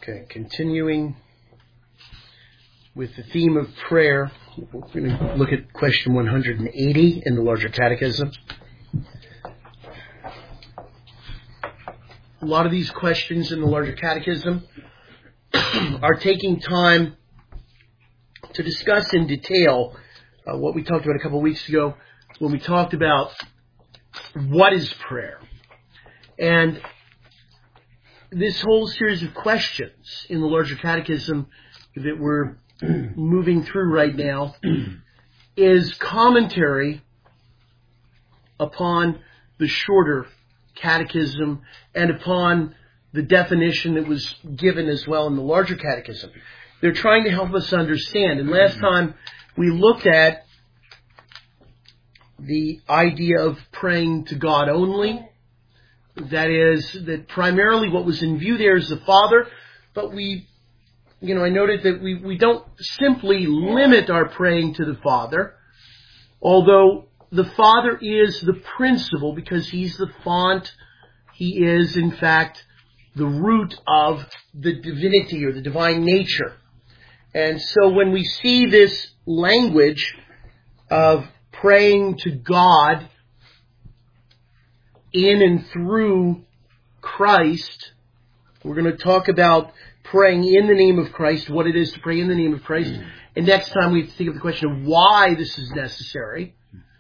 Okay, continuing with the theme of prayer, we're going to look at question 180 in the Larger Catechism. A lot of these questions in the Larger Catechism are taking time to discuss in detail what we talked about a couple of weeks ago when we talked about what is prayer. And this whole series of questions in the Larger Catechism that we're moving through right now is commentary upon the shorter catechism and upon the definition that was given as well in the Larger Catechism. They're trying to help us understand. And last time we looked at the idea of praying to God only. That is, that primarily what was in view there is the Father, but I noted that we don't simply limit our praying to the Father, although the Father is the principle because He's the font. He is, in fact, the root of the divinity or the divine nature. And so when we see this language of praying to God in and through Christ, we're going to talk about praying in the name of Christ, what it is to pray in the name of Christ. And next time we have to think of the question of why this is necessary.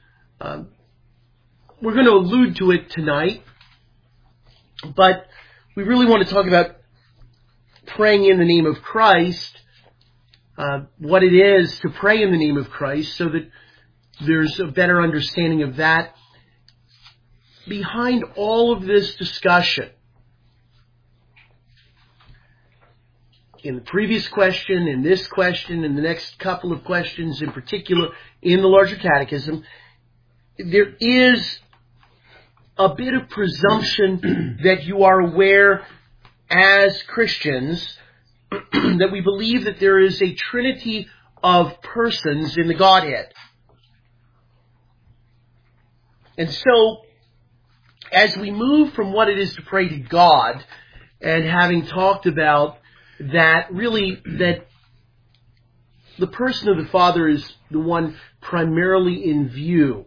We're going to allude to it tonight, but we really want to talk about praying in the name of Christ, what it is to pray in the name of Christ, so that there's a better understanding of that. Behind all of this discussion, in the previous question, in this question, in the next couple of questions in particular, in the Larger Catechism, there is a bit of presumption that you are aware as Christians that we believe that there is a trinity of persons in the Godhead. And so, as we move from what it is to pray to God, and having talked about that, really, that the person of the Father is the one primarily in view.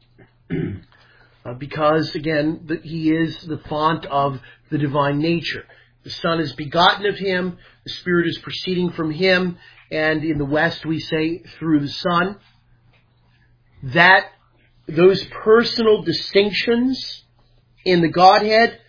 Because, again, He is the font of the divine nature. The Son is begotten of Him, the Spirit is proceeding from Him, and in the West we say through the Son. That those personal distinctions in the Godhead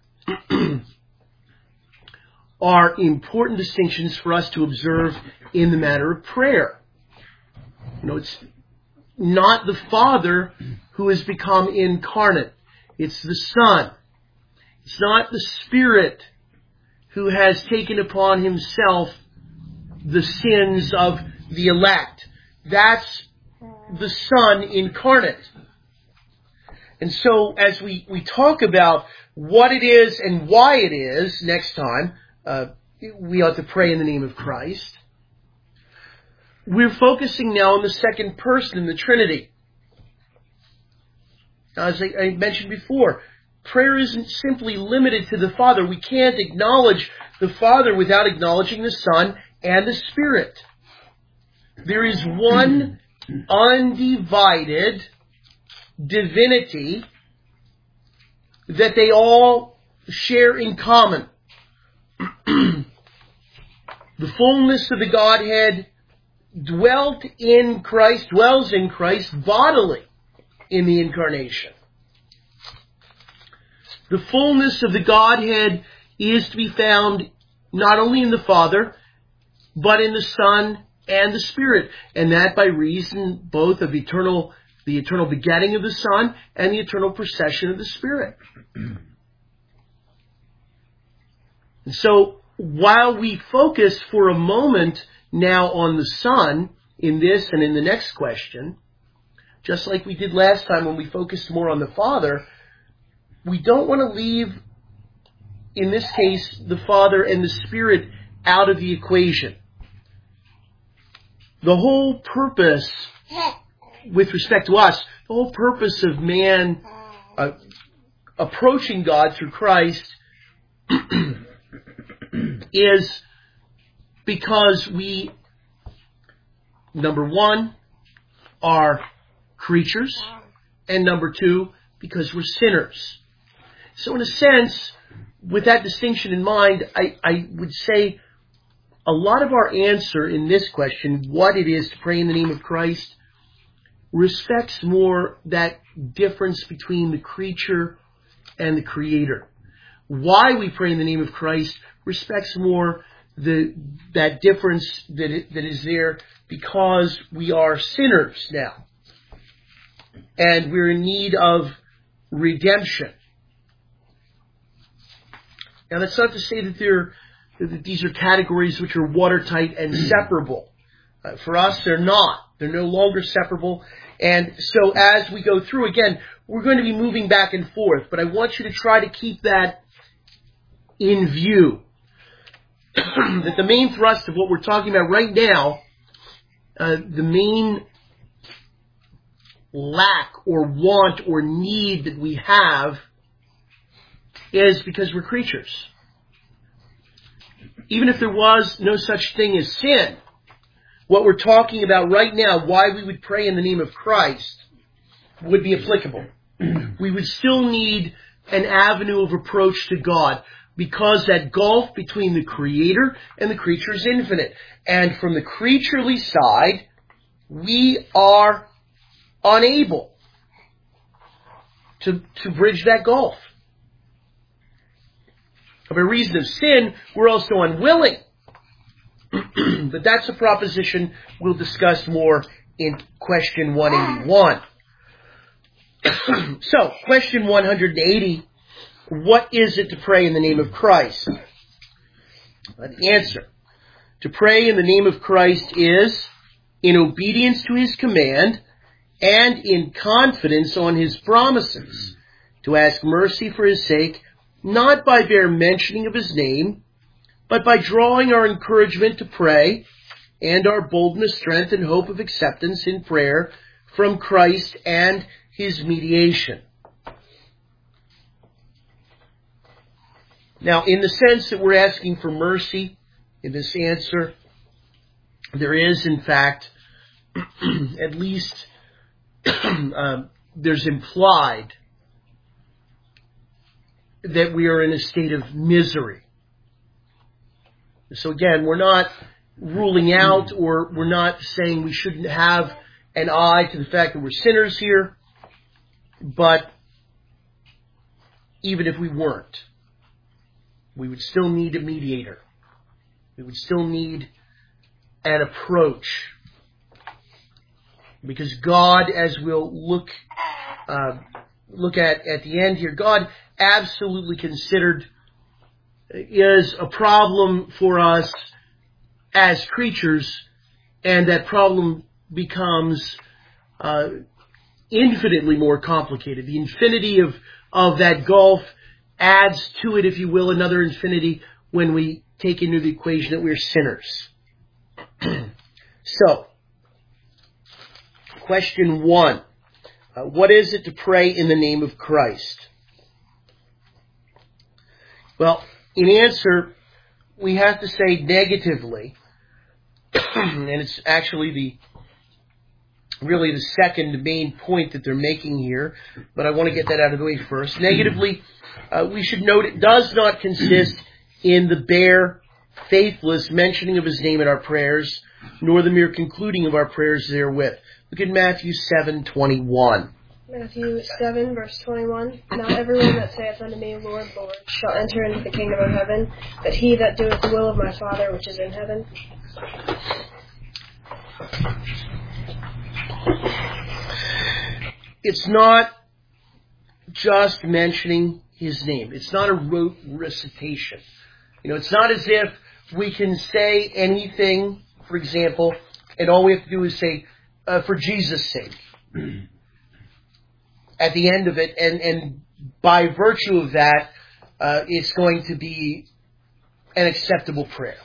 are important distinctions for us to observe in the matter of prayer. It's not the Father who has become incarnate. It's the Son. It's not the Spirit who has taken upon Himself the sins of the elect. That's the Son incarnate. And so, as we talk about what it is and why it is, next time, we ought to pray in the name of Christ. We're focusing now on the second person in the Trinity. As I mentioned before, prayer isn't simply limited to the Father. We can't acknowledge the Father without acknowledging the Son and the Spirit. There is one undivided divinity that they all share in common. The fullness of the Godhead dwells in Christ bodily in the Incarnation. The fullness of the Godhead is to be found not only in the Father, but in the Son and the Spirit, and that by reason both of the eternal begetting of the Son and the eternal procession of the Spirit. And so, while we focus for a moment now on the Son in this and in the next question, just like we did last time when we focused more on the Father, we don't want to leave, in this case, the Father and the Spirit out of the equation. The whole purpose, with respect to us, the whole purpose of man approaching God through Christ is because we, number one, are creatures, and number two, because we're sinners. So in a sense, with that distinction in mind, I would say a lot of our answer in this question, what it is to pray in the name of Christ, respects more that difference between the creature and the Creator. Why we pray in the name of Christ respects more that difference that is there because we are sinners now. And we're in need of redemption. Now that's not to say that these are categories which are watertight and separable. For us, they're not. They're no longer separable. And so as we go through, again, we're going to be moving back and forth, but I want you to try to keep that in view. That the main thrust of what we're talking about right now, the main lack or want or need that we have is because we're creatures. Even if there was no such thing as sin, what we're talking about right now, why we would pray in the name of Christ, would be applicable. We would still need an avenue of approach to God because that gulf between the Creator and the creature is infinite. And from the creaturely side, we are unable to bridge that gulf. By reason of sin, we're also unwilling. But that's a proposition we'll discuss more in question 181. So, question 180, what is it to pray in the name of Christ? The answer. To pray in the name of Christ is in obedience to His command and in confidence on His promises, to ask mercy for His sake, not by bare mentioning of His name, but by drawing our encouragement to pray and our boldness, strength, and hope of acceptance in prayer from Christ and His mediation. Now, in the sense that we're asking for mercy in this answer, there is, in fact, at least there's implied that we are in a state of misery. So again, we're not ruling out or we're not saying we shouldn't have an eye to the fact that we're sinners here, but even if we weren't, we would still need a mediator. We would still need an approach. Because God, as we'll look at the end here, God absolutely considered is a problem for us as creatures, and that problem becomes infinitely more complicated. The infinity of that gulf adds to it, if you will, another infinity when we take into the equation that we're sinners. So, question 1. What is it to pray in the name of Christ? Well, in answer, we have to say negatively, and it's actually really the second main point that they're making here, but I want to get that out of the way first. Negatively, we should note it does not consist in the bare, faithless mentioning of His name in our prayers, nor the mere concluding of our prayers therewith. Look at Matthew 7:21. Matthew 7, verse 21. Not everyone that saith unto me, Lord, Lord, shall enter into the kingdom of heaven, but he that doeth the will of my Father which is in heaven. It's not just mentioning His name. It's not a rote recitation. It's not as if we can say anything, for example, and all we have to do is say, for Jesus' sake, at the end of it, and by virtue of that, it's going to be an acceptable prayer.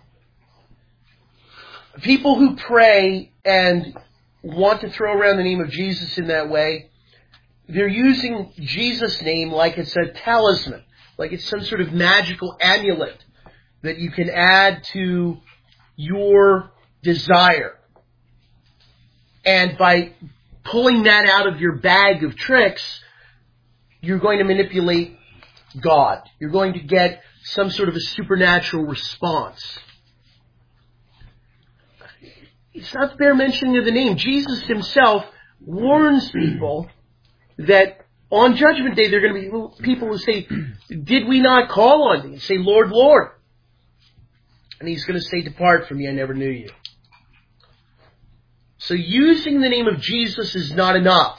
People who pray and want to throw around the name of Jesus in that way, they're using Jesus' name like it's a talisman, like it's some sort of magical amulet that you can add to your desire. And by pulling that out of your bag of tricks, you're going to manipulate God. You're going to get some sort of a supernatural response. It's not the bare mentioning of the name. Jesus himself warns people that on Judgment Day there are going to be people who say, did we not call on thee? And say, Lord, Lord. And he's going to say, depart from me, I never knew you. So using the name of Jesus is not enough.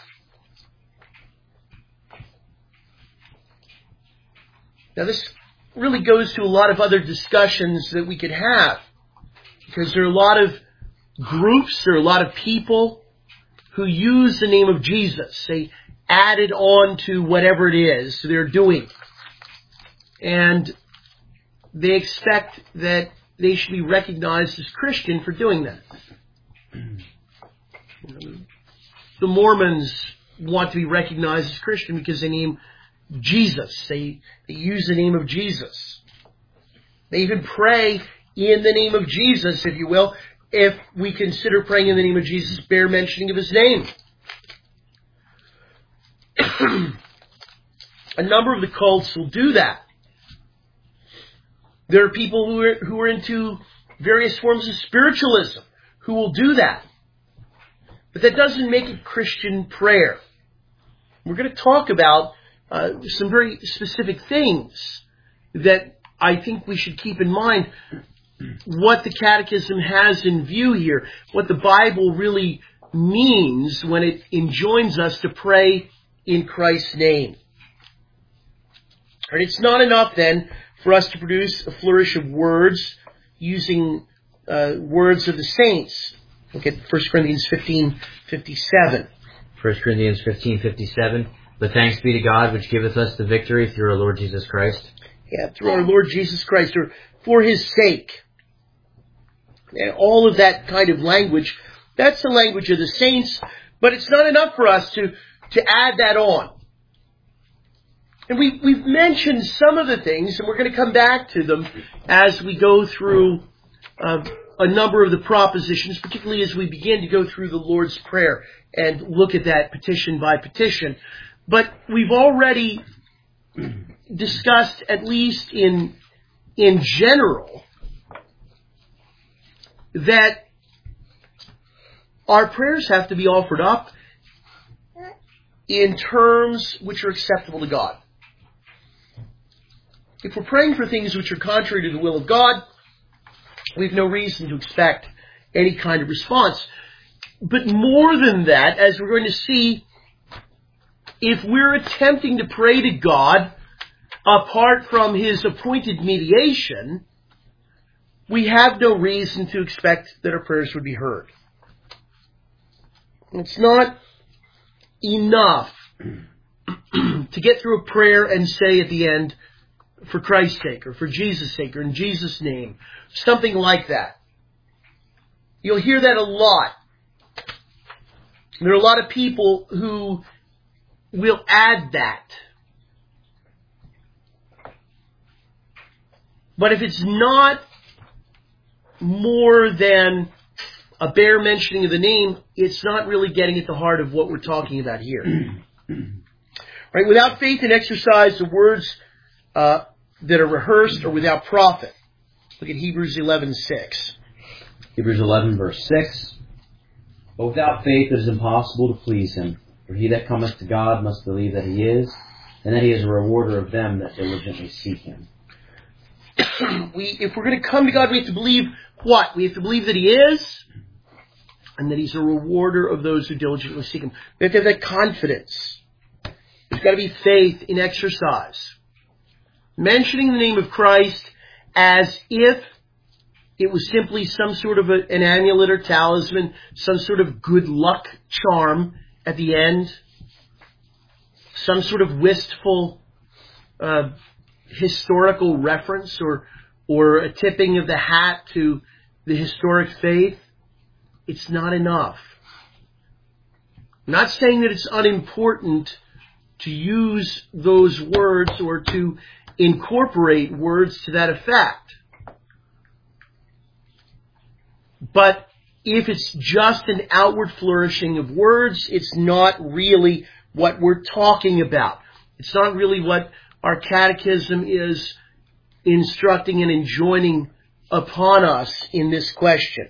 Now this really goes to a lot of other discussions that we could have. Because there are a lot of groups, there are a lot of people who use the name of Jesus. They add it on to whatever it is they're doing. And they expect that they should be recognized as Christian for doing that. The Mormons want to be recognized as Christian because they name Jesus. They use the name of Jesus. They even pray in the name of Jesus, if you will, if we consider praying in the name of Jesus bare mentioning of his name. A number of the cults will do that. There are people who are into various forms of spiritualism who will do that. But that doesn't make it Christian prayer. We're going to talk about some very specific things that I think we should keep in mind. What the Catechism has in view here, what the Bible really means when it enjoins us to pray in Christ's name. Right, it's not enough then for us to produce a flourish of words using words of the saints. Look at 1 Corinthians 15:57. 1 Corinthians 15:57. But thanks be to God, which giveth us the victory through our Lord Jesus Christ. Yeah, through our Lord Jesus Christ, or for his sake. And all of that kind of language, that's the language of the saints, but it's not enough for us to add that on. And we've mentioned some of the things, and we're going to come back to them as we go through a number of the propositions, particularly as we begin to go through the Lord's Prayer and look at that petition by petition. But we've already discussed, at least in general, that our prayers have to be offered up in terms which are acceptable to God. If we're praying for things which are contrary to the will of God, we have no reason to expect any kind of response. But more than that, as we're going to see, if we're attempting to pray to God apart from his appointed mediation, we have no reason to expect that our prayers would be heard. It's not enough to get through a prayer and say at the end, for Christ's sake, or for Jesus' sake, or in Jesus' name, something like that. You'll hear that a lot. There are a lot of people who will add that. But if it's not more than a bare mentioning of the name, it's not really getting at the heart of what we're talking about here. Right? Without faith and exercise, the words that are rehearsed are without profit. Look at Hebrews 11:6. Hebrews 11, verse 6. But without faith it is impossible to please him. For he that cometh to God must believe that he is, and that he is a rewarder of them that diligently seek him. If we're going to come to God, we have to believe what? We have to believe that he is, and that he's a rewarder of those who diligently seek him. We have to have that confidence. There's got to be faith in exercise. Mentioning the name of Christ as if it was simply some sort of an amulet or talisman, some sort of good luck charm at the end, some sort of wistful historical reference or a tipping of the hat to the historic faith. It's not enough. I'm not saying that it's unimportant to use those words or to incorporate words to that effect. But if it's just an outward flourishing of words, it's not really what we're talking about. It's not really what our catechism is instructing and enjoining upon us in this question.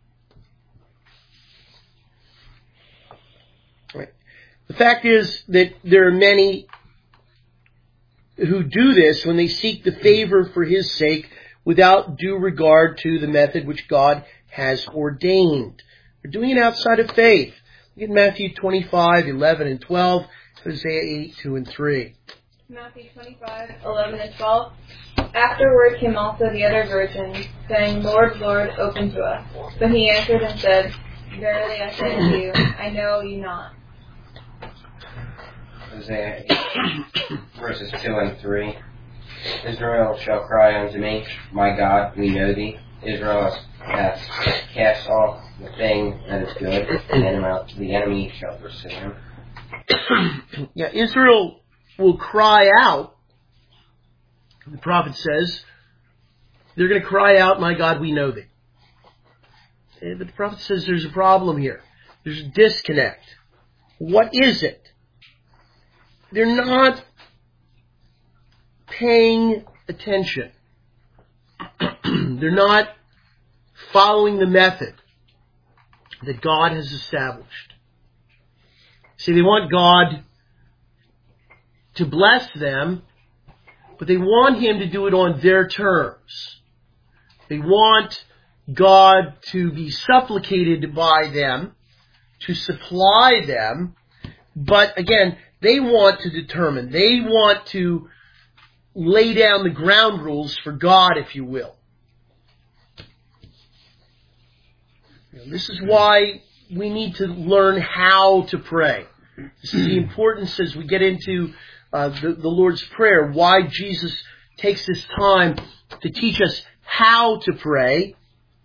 Right. The fact is that there are many who do this when they seek the favor for His sake without due regard to the method which God has ordained. They're doing it outside of faith. Look at Matthew 25, 11 and 12, Hosea 8, 2 and 3. Matthew 25, 11 and 12. Afterward came also the other virgins, saying, Lord, Lord, open to us. But he answered and said, Verily I say to you, I know you not. Hosea 8, verses 2 and 3. Israel shall cry unto me, My God, we know thee. Israel hath cast off the thing that is good, and the enemy shall pursue him. Yeah, Israel will cry out. The prophet says, they're going to cry out, My God, we know thee. But the prophet says there's a problem here. There's a disconnect. What is it? They're not paying attention. They're not following the method that God has established. See, they want God to bless them, but they want Him to do it on their terms. They want God to be supplicated by them, to supply them, but again, they want to determine. They want to lay down the ground rules for God, if you will. This is why we need to learn how to pray. This is the importance as we get into the Lord's Prayer, why Jesus takes this time to teach us how to pray.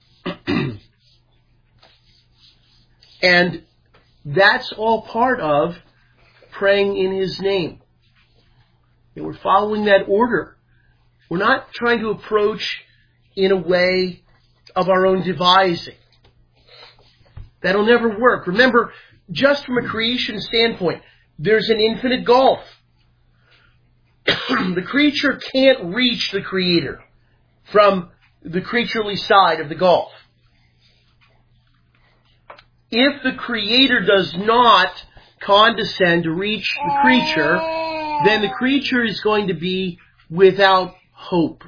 And that's all part of praying in His name. And we're following that order. We're not trying to approach in a way of our own devising. That'll never work. Remember, just from a creation standpoint, there's an infinite gulf. The creature can't reach the Creator from the creaturely side of the gulf. If the Creator does not condescend to reach the creature, then the creature is going to be without hope.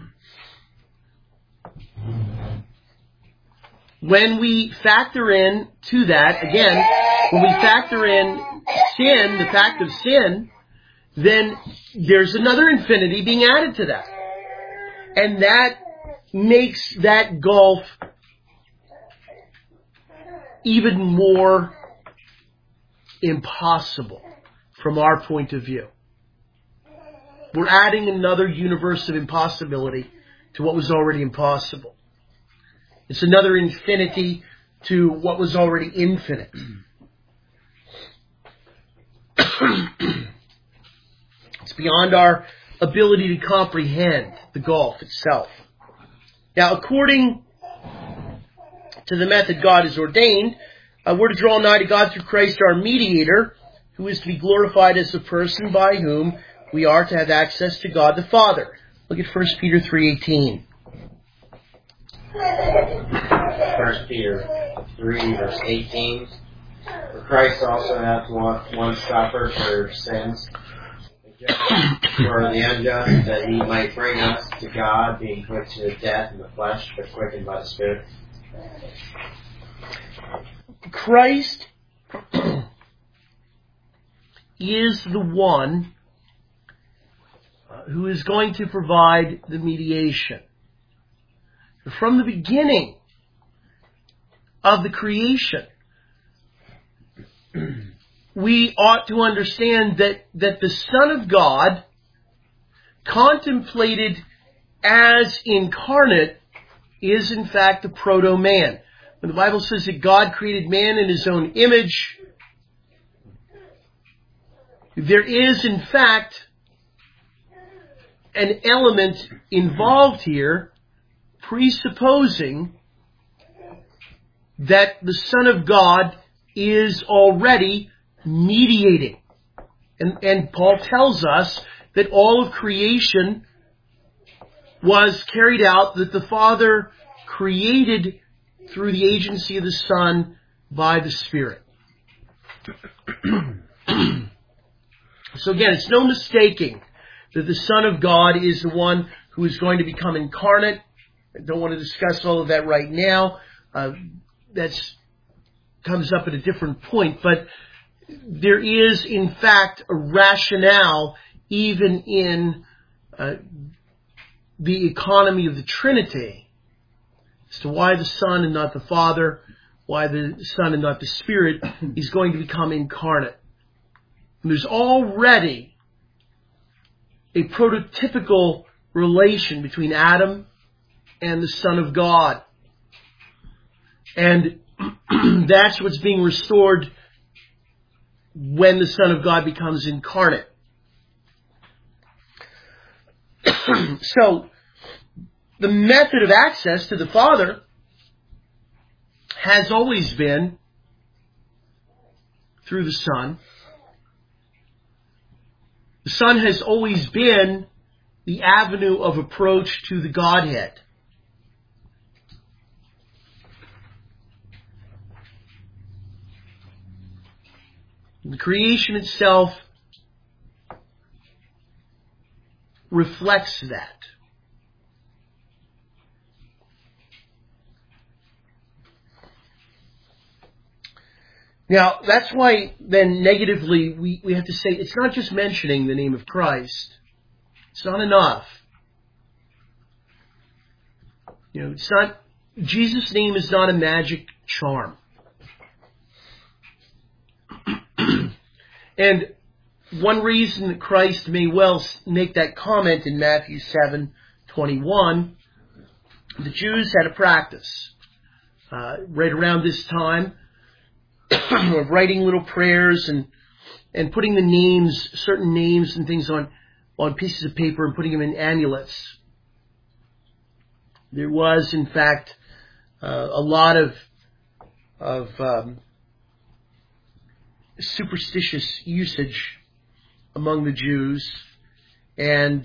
When we factor in to that, again, when we factor in sin, the fact of sin, then there's another infinity being added to that. And that makes that gulf even more impossible from our point of view. We're adding another universe of impossibility to what was already impossible. It's another infinity to what was already infinite. It's beyond our ability to comprehend the gulf itself. Now, according to the method God has ordained, we're to draw nigh to God through Christ our mediator, who is to be glorified as the person by whom we are to have access to God the Father. Look at 1 Peter 3:18. 1 Peter 3, verse 18. For Christ also hath once suffered for sins, for the unjust, that He might bring us to God, being put to death in the flesh, but quickened by the Spirit. Christ is the one who is going to provide the mediation. From the beginning of the creation, we ought to understand that the Son of God, contemplated as incarnate, is in fact the proto-man. When the Bible says that God created man in His own image, there is in fact an element involved here presupposing that the Son of God is already mediating. And Paul tells us that all of creation was carried out, that the Father created through the agency of the Son by the Spirit. So again, it's no mistaking that the Son of God is the one who is going to become incarnate. I don't want to discuss all of that right now. That comes up at a different point. But there is, in fact, a rationale even in the economy of the Trinity as to why the Son and not the Father, why the Son and not the Spirit is going to become incarnate. And there's already a prototypical relation between Adam and the Son of God. And that's what's being restored when the Son of God becomes incarnate. So, the method of access to the Father has always been through the Son. The Son has always been the avenue of approach to the Godhead. The creation itself reflects that. Now, that's why then negatively we have to say it's not just mentioning the name of Christ. It's not enough. It's not, Jesus' name is not a magic charm. And one reason that Christ may well make that comment in Matthew 7:21, the Jews had a practice right around this time of writing little prayers and putting the names, certain names and things on pieces of paper and putting them in amulets. There was, in fact, a lot of superstitious usage among the Jews, and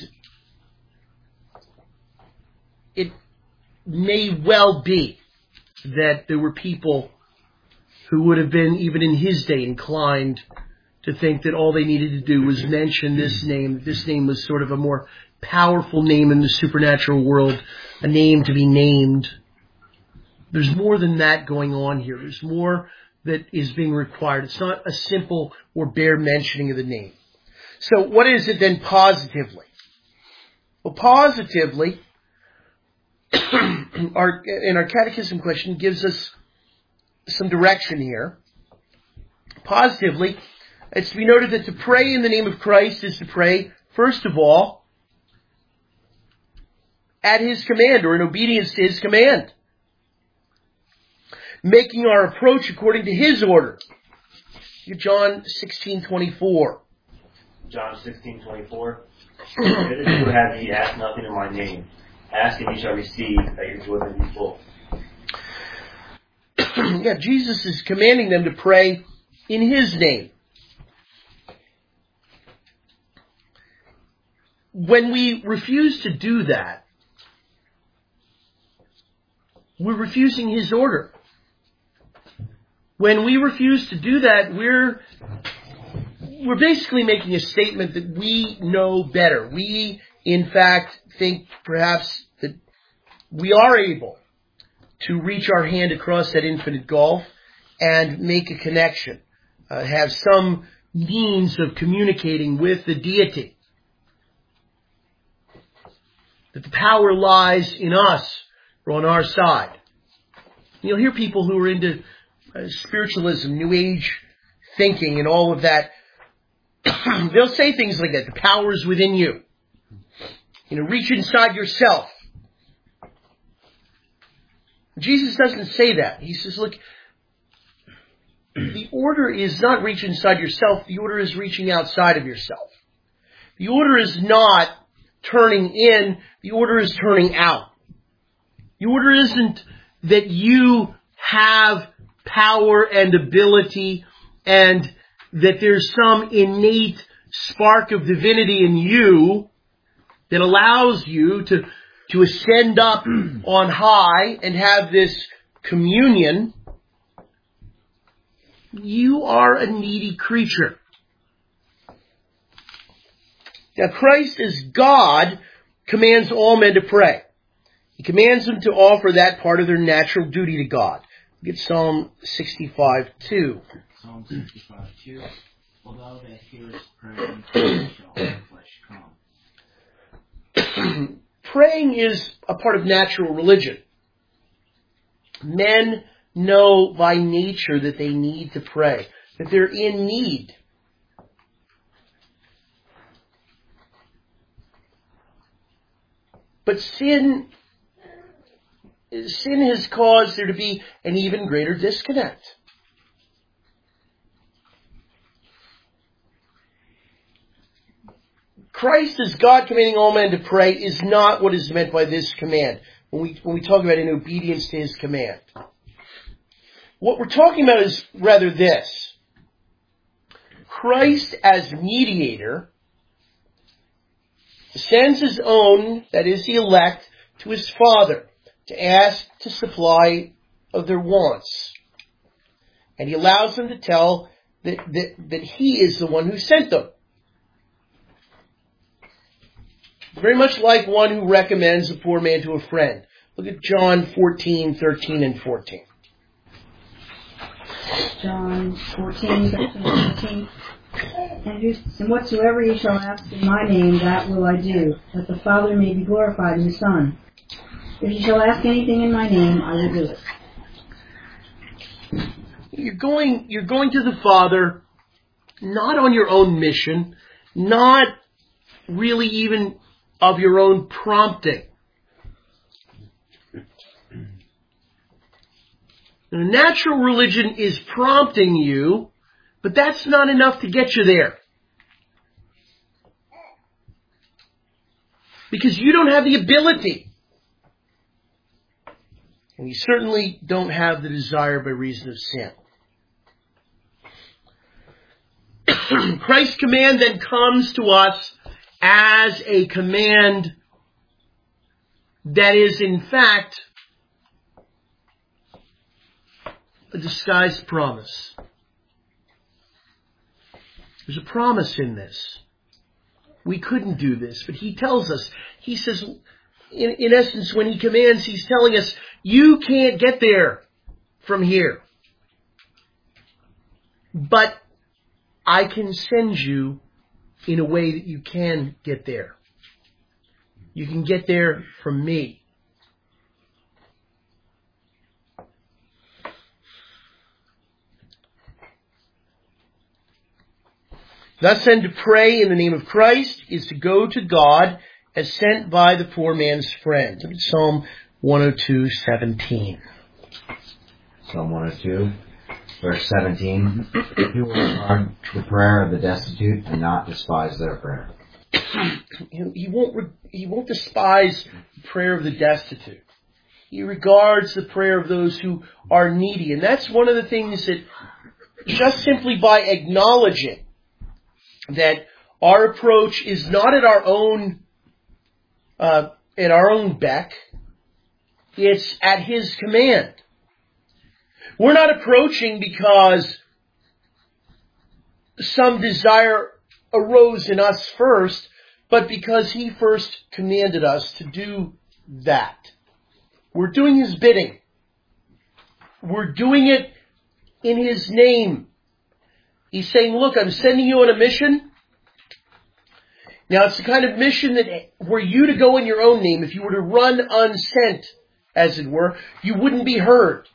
it may well be that there were people who would have been, even in his day, inclined to think that all they needed to do was mention this name. This name was sort of a more powerful name in the supernatural world, a name to be named. There's more than that going on here. There's more that is being required. It's not a simple or bare mentioning of the name. So what is it then positively? Well, positively, our catechism question gives us some direction here. Positively, it's to be noted that to pray in the name of Christ is to pray, first of all, at His command or in obedience to His command. Making our approach according to His order. John 16:24. John 16:24. Hitherto have ye asked nothing in my name. Ask and ye shall receive, that your joy may be full. Yeah, Jesus is commanding them to pray in His name. When we refuse to do that, we're refusing His order. When we refuse to do that, we're basically making a statement that we know better. We, in fact, think perhaps that we are able to reach our hand across that infinite gulf and make a connection, have some means of communicating with the deity. That the power lies in us or on our side. You'll hear people who are into spiritualism, New Age thinking and all of that. They'll say things like that. The power is within you. Reach inside yourself. Jesus doesn't say that. He says, look, the order is not reach inside yourself. The order is reaching outside of yourself. The order is not turning in. The order is turning out. The order isn't that you have power and ability, and that there's some innate spark of divinity in you that allows you to ascend up on high and have this communion, you are a needy creature. Now, Christ as God commands all men to pray. He commands them to offer that part of their natural duty to God. Get Psalm 65:2. Psalm 65:2. Although that hearest praying, shall all flesh come. Praying is a part of natural religion. Men know by nature that they need to pray, that they're in need. But sin has caused there to be an even greater disconnect. Christ as God commanding all men to pray is not what is meant by this command when we talk about in obedience to his command. What we're talking about is rather this. Christ as mediator sends his own, that is the elect, to his Father to ask to supply of their wants. And he allows them to tell that he is the one who sent them. Very much like one who recommends a poor man to a friend. Look at John 14:13 and 14. John 14:13. And whatsoever you shall ask in my name, that will I do, that the Father may be glorified in the Son. If you shall ask anything in my name, I will do it. You're going to the Father, not on your own mission, not really even of your own prompting. Now, natural religion is prompting you, but that's not enough to get you there. Because you don't have the ability. And you certainly don't have the desire by reason of sin. Christ's command then comes to us as a command that is in fact a disguised promise. There's a promise in this. We couldn't do this, but he tells us, he says, in essence, when he commands, he's telling us, you can't get there from here. But I can send you in a way that you can get there. You can get there from me. Thus then, to pray in the name of Christ is to go to God as sent by the poor man's friend. Look at Psalm 102:17. Psalm 102, verse 17. He will regard the prayer of the destitute and not despise their prayer. He won't despise the prayer of the destitute. He regards the prayer of those who are needy. And that's one of the things that just simply by acknowledging that our approach is not at our own beck, it's at his command. We're not approaching because some desire arose in us first, but because he first commanded us to do that. We're doing his bidding. We're doing it in his name. He's saying, look, I'm sending you on a mission. Now, it's the kind of mission that were you to go in your own name, if you were to run unsent, as it were, you wouldn't be heard.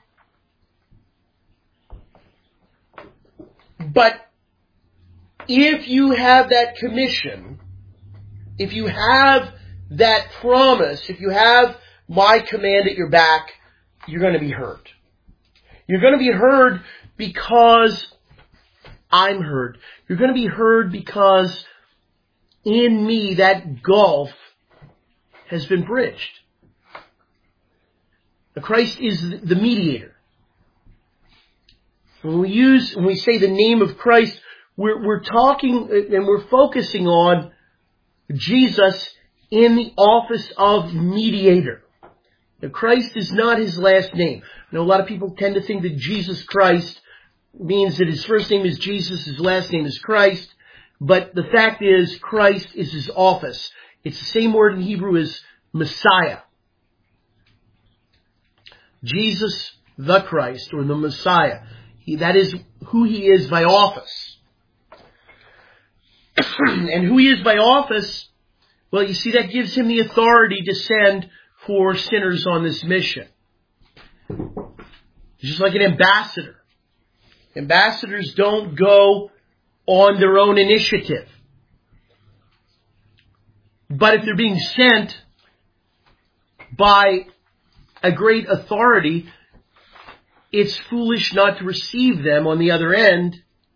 But if you have that commission, if you have that promise, if you have my command at your back, you're going to be heard. You're going to be heard because I'm heard. You're going to be heard because in me that gulf has been bridged. Now, Christ is the mediator. When we say the name of Christ, we're talking and we're focusing on Jesus in the office of mediator. Now, Christ is not his last name. I know a lot of people tend to think that Jesus Christ means that his first name is Jesus, his last name is Christ. But the fact is, Christ is his office. It's the same word in Hebrew as Messiah. Jesus the Christ, or the Messiah. That is who he is by office. And who he is by office, well, you see, that gives him the authority to send for sinners on this mission. Just like an ambassador. Ambassadors don't go on their own initiative. But if they're being sent by a great authority, it's foolish not to receive them on the other end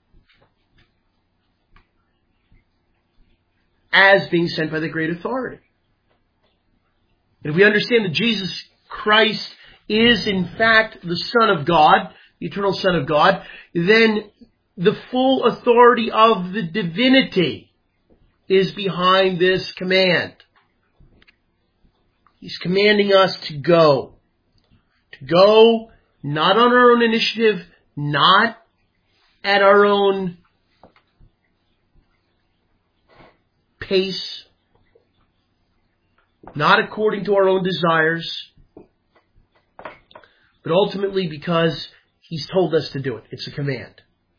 as being sent by the great authority. And if we understand that Jesus Christ is in fact the Son of God, the eternal Son of God, then the full authority of the divinity is behind this command. He's commanding us to go. To go not on our own initiative, not at our own pace, not according to our own desires, but ultimately because he's told us to do it. It's a command.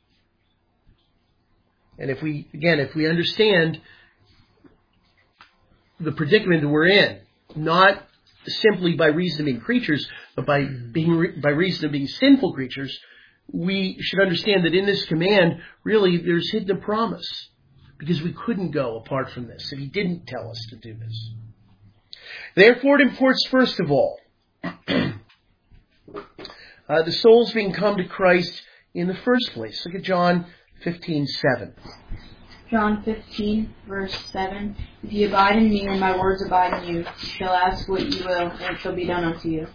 And if we understand the predicament that we're in, not simply by reason of being creatures, but by reason of being sinful creatures, we should understand that in this command, really, there's hidden a promise. Because we couldn't go apart from this if he didn't tell us to do this. Therefore, it imports, first of all, the souls being come to Christ in the first place. Look at John 15:7. John 15, verse 7. If you abide in me and my words abide in you, you shall ask what you will, and it shall be done unto you.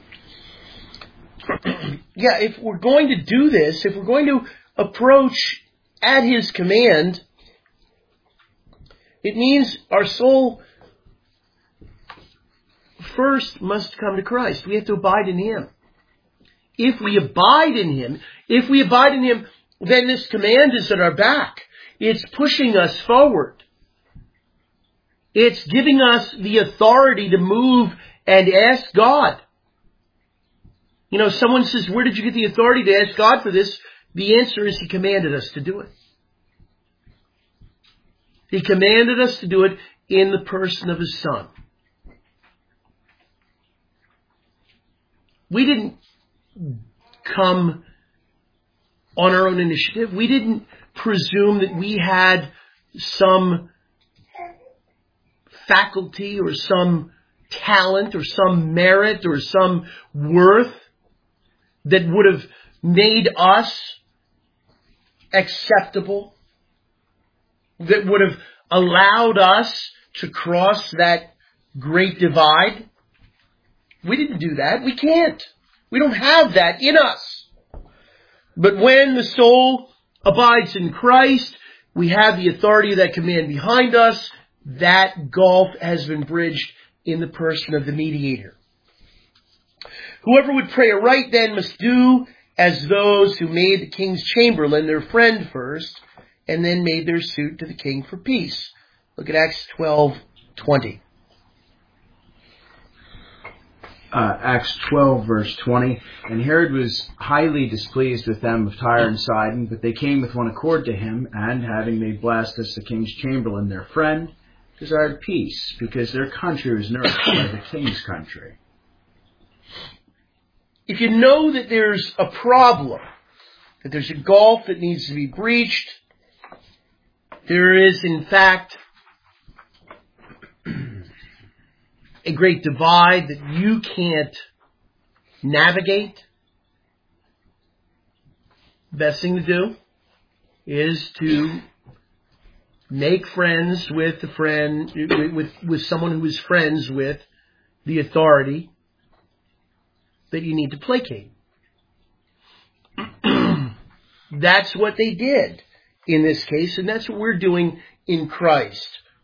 Yeah, if we're going to do this, if we're going to approach at his command, it means our soul first must come to Christ. We have to abide in him. If we abide in him, then this command is at our back. It's pushing us forward. It's giving us the authority to move and ask God. You know, someone says, where did you get the authority to ask God for this? The answer is he commanded us to do it. He commanded us to do it in the person of his Son. We didn't come on our own initiative. We didn't presume that we had some faculty or some talent or some merit or some worth that would have made us acceptable, that would have allowed us to cross that great divide. We didn't do that. We can't. We don't have that in us. But when the soul abides in Christ, we have the authority of that command behind us. That gulf has been bridged in the person of the mediator. Whoever would pray aright then must do as those who made the king's chamberlain their friend first, and then made their suit to the king for peace. Look at Acts 12:20. Acts 12, verse 20. And Herod was highly displeased with them of Tyre and Sidon, but they came with one accord to him, and having made Blastus the king's chamberlain their friend, desired peace, because their country was nourished by the king's country. If you know that there's a problem, that there's a gulf that needs to be breached, there is, in fact, a great divide that you can't navigate, the best thing to do is to make friends with with someone who is friends with the authority that you need to placate. That's what they did in this case, and that's what we're doing in Christ.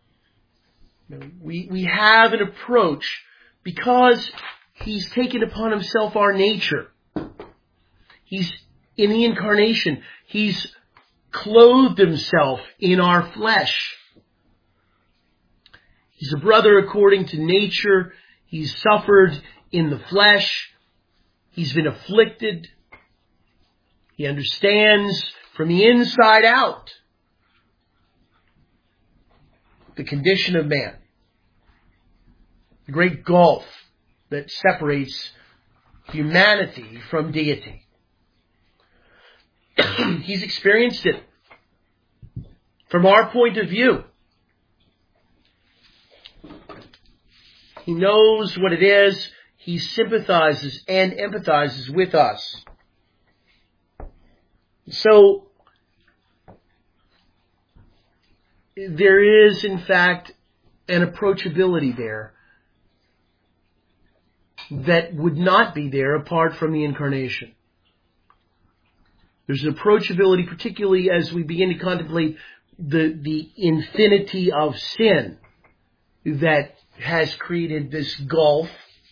We have an approach because He's taken upon Himself our nature. He's in the incarnation. He's clothed Himself in our flesh. He's a brother according to nature. He's suffered in the flesh. He's been afflicted. He understands from the inside out the condition of man. The great gulf that separates humanity from deity. He's experienced it from our point of view. He knows what it is. He sympathizes and empathizes with us. So, there is, in fact, an approachability there that would not be there apart from the incarnation. There's an approachability, particularly as we begin to contemplate the infinity of sin that has created this gulf.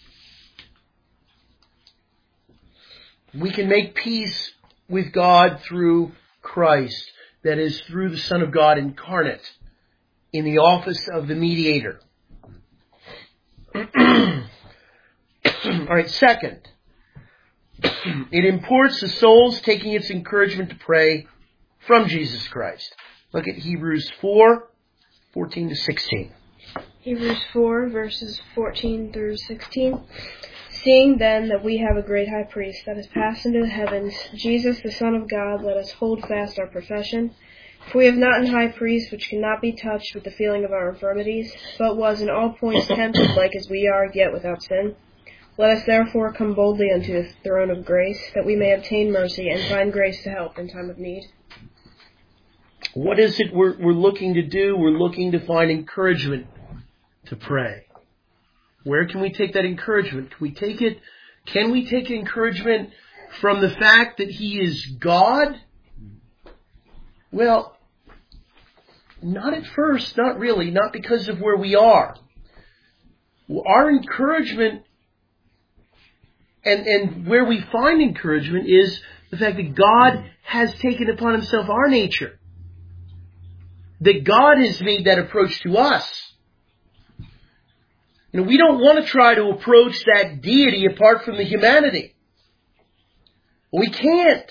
We can make peace with God through Christ, that is, through the Son of God incarnate in the office of the mediator. All right, second, it imports the soul's taking its encouragement to pray from Jesus Christ. Look at Hebrews 4:14 to 16. Hebrews 4, verses 14 through 16. Seeing then that we have a great high priest that has passed into the heavens, Jesus the Son of God, let us hold fast our profession. For we have not an high priest which cannot be touched with the feeling of our infirmities, but was in all points tempted like as we are, yet without sin. Let us therefore come boldly unto the throne of grace, that we may obtain mercy and find grace to help in time of need. What is it we're looking to do? We're looking to find encouragement to pray. Where can we take that encouragement? Can we take encouragement from the fact that He is God? Well, not at first, not really, not because of where we are. Our encouragement and where we find encouragement is the fact that God has taken upon Himself our nature. That God has made that approach to us. We don't want to try to approach that deity apart from the humanity. We can't.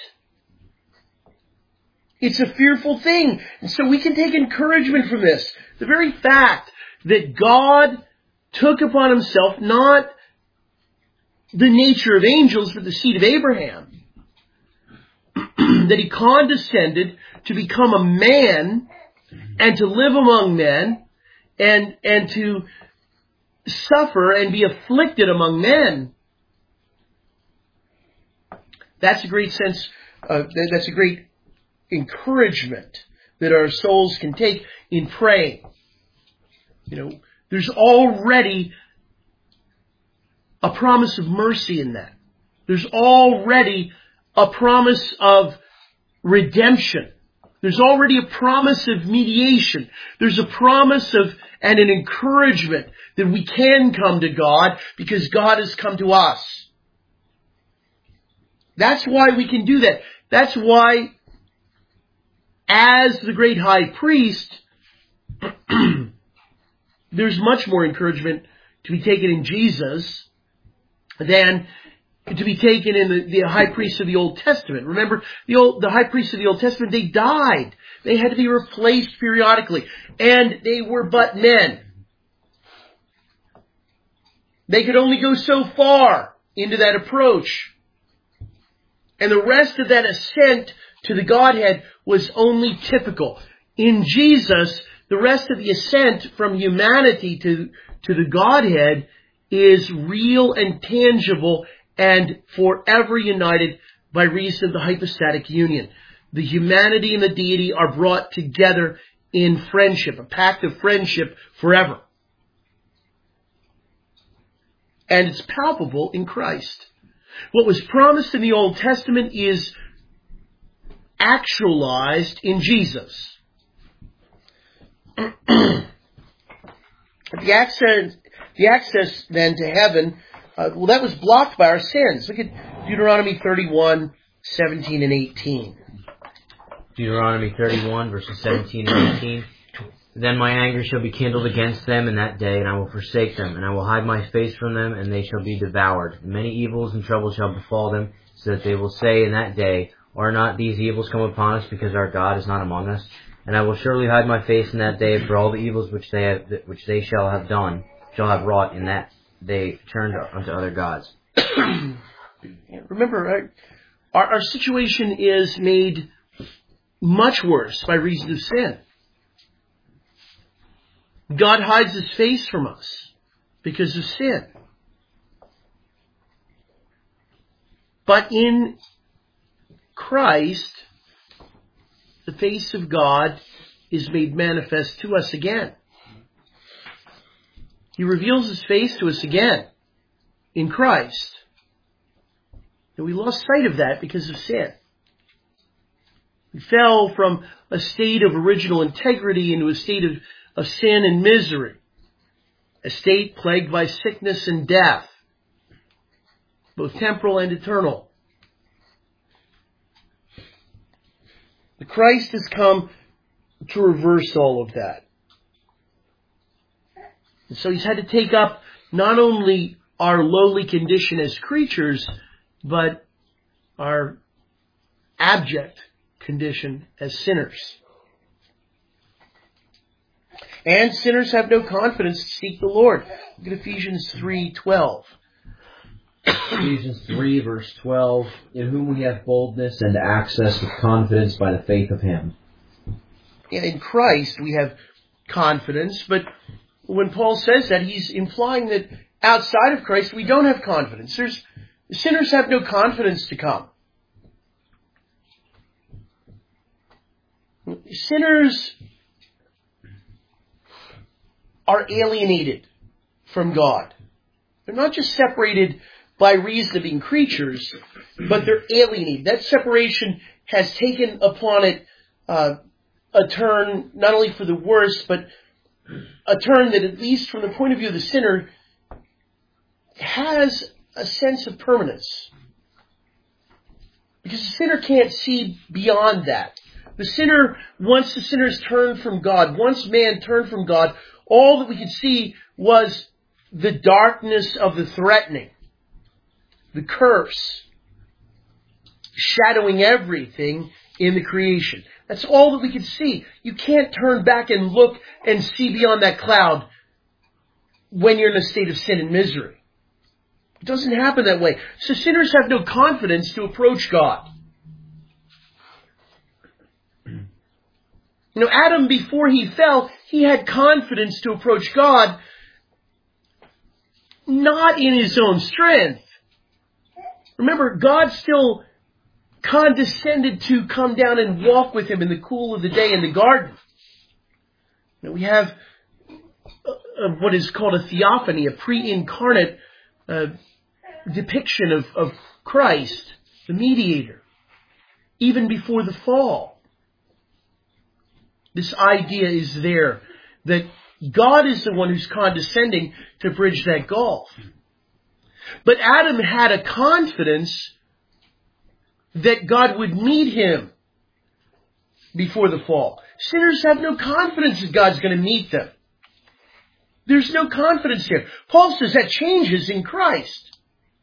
It's a fearful thing. And so we can take encouragement from this. The very fact that God took upon Himself not the nature of angels, but the seed of Abraham. That He condescended to become a man and to live among men and to suffer and be afflicted among men. That's a great sense, that's a great encouragement that our souls can take in praying. There's already a promise of mercy in that. There's already a promise of redemption. There's already a promise of mediation. There's a promise of and an encouragement that we can come to God because God has come to us. That's why we can do that. That's why, as the great high priest, there's much more encouragement to be taken in Jesus than to be taken in the high priests of the Old Testament. Remember, the high priests of the Old Testament, they died. They had to be replaced periodically. And they were but men. They could only go so far into that approach. And the rest of that ascent to the Godhead was only typical. In Jesus, the rest of the ascent from humanity to the Godhead is real and tangible and forever united by reason of the hypostatic union. The humanity and the deity are brought together in friendship, a pact of friendship forever. And it's palpable in Christ. What was promised in the Old Testament is actualized in Jesus. The access then to heaven, that was blocked by our sins. Look at Deuteronomy 31, 17 and 18. Deuteronomy 31, verses 17 and 18. Then my anger shall be kindled against them in that day, and I will forsake them, and I will hide my face from them, and they shall be devoured. And many evils and troubles shall befall them, so that they will say in that day, are not these evils come upon us, because our God is not among us? And I will surely hide my face in that day for all the evils which they shall have wrought, in that they turned unto other gods. Remember, our situation is made much worse by reason of sin. God hides His face from us because of sin. But in Christ, the face of God is made manifest to us again. He reveals His face to us again in Christ. And we lost sight of that because of sin. We fell from a state of original integrity into a state of sin and misery. A state plagued by sickness and death, both temporal and eternal. The Christ has come to reverse all of that. And so He's had to take up not only our lowly condition as creatures, but our abject condition as sinners. And sinners have no confidence to seek the Lord. Look at Ephesians 3:12. Ephesians 3, verse 12, in whom we have boldness and access with confidence by the faith of Him. Yeah, in Christ we have confidence, but when Paul says that, he's implying that outside of Christ we don't have confidence. Sinners have no confidence to come. Sinners are alienated from God. They're not just separated by reason of being creatures, but they're alienated. That separation has taken upon it a turn not only for the worse, but a turn that, at least from the point of view of the sinner, has a sense of permanence. Because the sinner can't see beyond that. The sinner, once the sinners turned from God, once man turned from God, all that we could see was the darkness of the threatening, the curse, shadowing everything in the creation. That's all that we could see. You can't turn back and look and see beyond that cloud when you're in a state of sin and misery. It doesn't happen that way. So sinners have no confidence to approach God. You know, Adam, before he fell, he had confidence to approach God, not in his own strength. Remember, God still condescended to come down and walk with him in the cool of the day in the garden. Now, we have what is called a theophany, a pre-incarnate depiction of Christ, the mediator, even before the fall. This idea is there that God is the one who's condescending to bridge that gulf. But Adam had a confidence that God would meet him before the fall. Sinners have no confidence that God's going to meet them. There's no confidence here. Paul says that changes in Christ.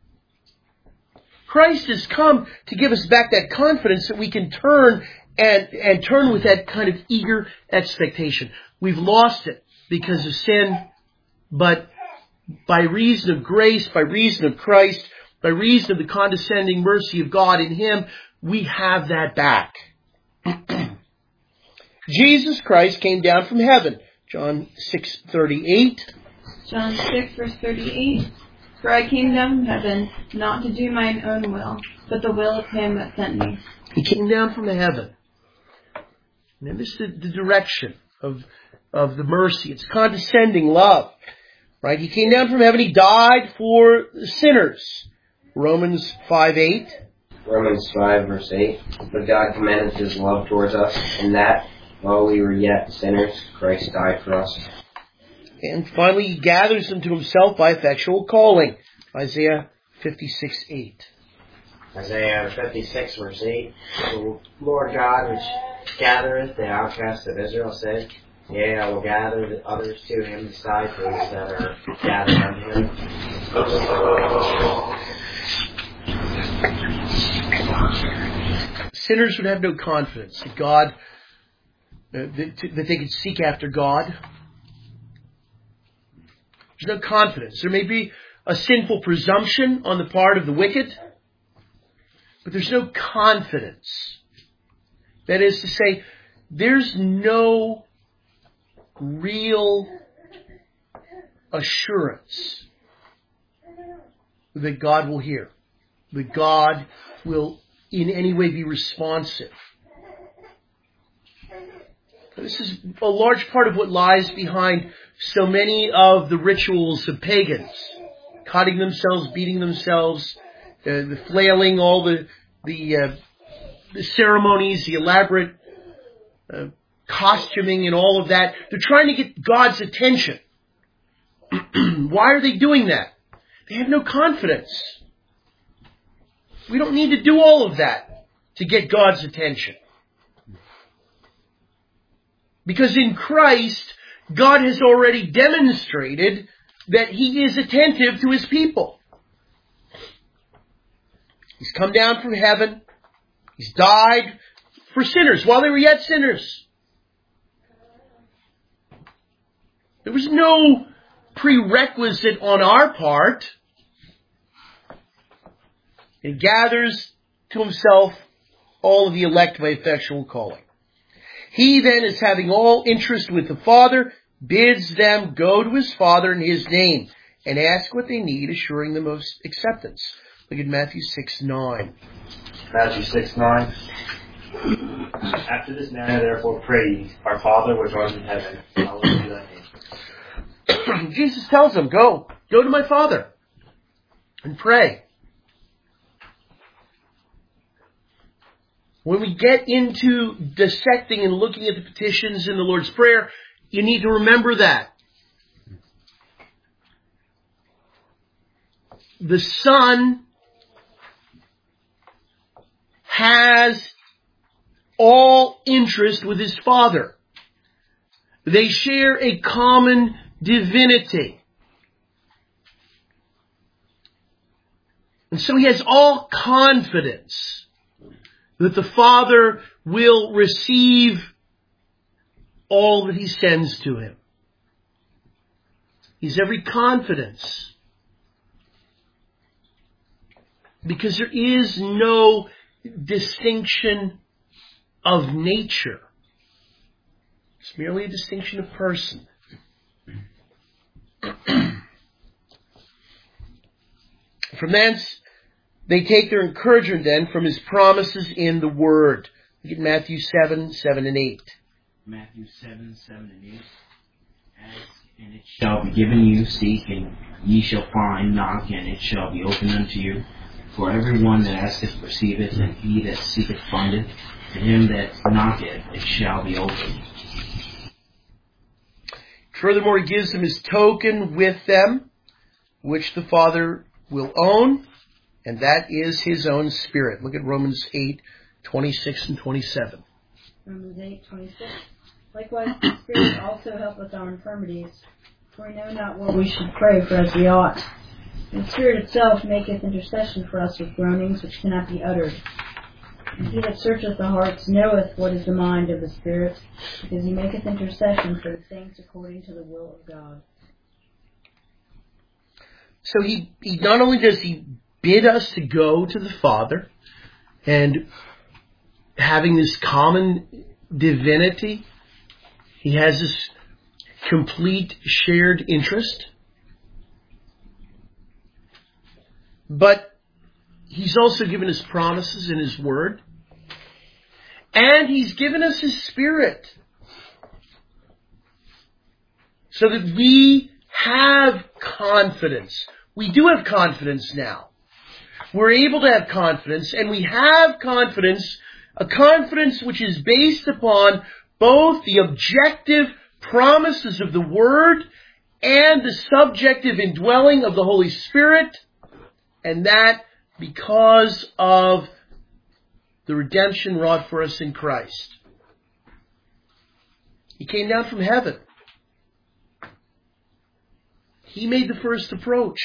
Christ has come to give us back that confidence that we can turn and turn with that kind of eager expectation. We've lost it because of sin, but by reason of grace, by reason of Christ, by reason of the condescending mercy of God in Him, we have that back. Jesus Christ came down from heaven. John 6:38. John 6, verse 38. For I came down from heaven, not to do mine own will, but the will of Him that sent me. He came down from heaven. And this is the direction of the mercy. It's condescending love. Right? He came down from heaven. He died for sinners. Romans 5:8. Romans 5, verse 8. But God commendeth his love towards us, in that, while we were yet sinners, Christ died for us. And finally, he gathers them to himself by effectual calling. Isaiah 56:8. Isaiah 56, verse 8. The Lord God, which gathereth the outcasts of Israel, said, Yea, I will gather the others to him beside those that are gathered unto him. Sinners would have no confidence that God, that they could seek after God. There's no confidence. There may be a sinful presumption on the part of the wicked, but there's no confidence. That is to say, there's no real assurance that God will hear, that God will in any way be responsive. This is a large part of what lies behind so many of the rituals of pagans. Cutting themselves, beating themselves, the flailing, all the ceremonies, the elaborate costuming and all of that. They're trying to get God's attention. Why are they doing that? They have no confidence. We don't need to do all of that to get God's attention. Because in Christ, God has already demonstrated that He is attentive to His people. He's come down from heaven. He's died for sinners while they were yet sinners. There was no prerequisite on our part. He gathers to Himself all of the elect by effectual calling. He then, as having all interest with the Father, bids them go to His Father in His name and ask what they need, assuring them of acceptance. Look at Matthew 6:9. Matthew 6:9. After this manner, therefore, pray ye, Our Father which art in heaven, hallowed be thy name. Jesus tells them, go to my Father and pray. When we get into dissecting and looking at the petitions in the Lord's Prayer, you need to remember that. The Son has all interest with His Father. They share a common divinity. And so He has all confidence that the Father will receive all that He sends to Him. He has every confidence. Because there is no distinction of nature. It's merely a distinction of person. From thence, they take their encouragement then from His promises in the Word. Look at Matthew 7:7 and 8. Matthew 7:7 and 8. Ask, and it shall be given you. Seek, and ye shall find. Knock, and it shall be opened unto you. For every one that asketh receiveth, and he that seeketh findeth. To him that knocketh it shall be opened. Furthermore, He gives them His token with them, which the Father will own, and that is His own Spirit. Look at Romans 8:26 and 27. Romans 8:26. Likewise, the Spirit also helpeth our infirmities, for we know not what we should pray for as we ought. And the Spirit itself maketh intercession for us with groanings which cannot be uttered. And He that searcheth the hearts knoweth what is the mind of the Spirit, because He maketh intercession for the things according to the will of God. So he not only does He bid us to go to the Father, and having this common divinity, He has this complete shared interest. But He's also given us promises in His Word. And He's given us His Spirit. So that we have confidence. We do have confidence now. we're able to have confidence, and we have confidence, a confidence which is based upon both the objective promises of the Word and the subjective indwelling of the Holy Spirit, and that because of the redemption wrought for us in Christ. He came down from heaven. He made the first approach.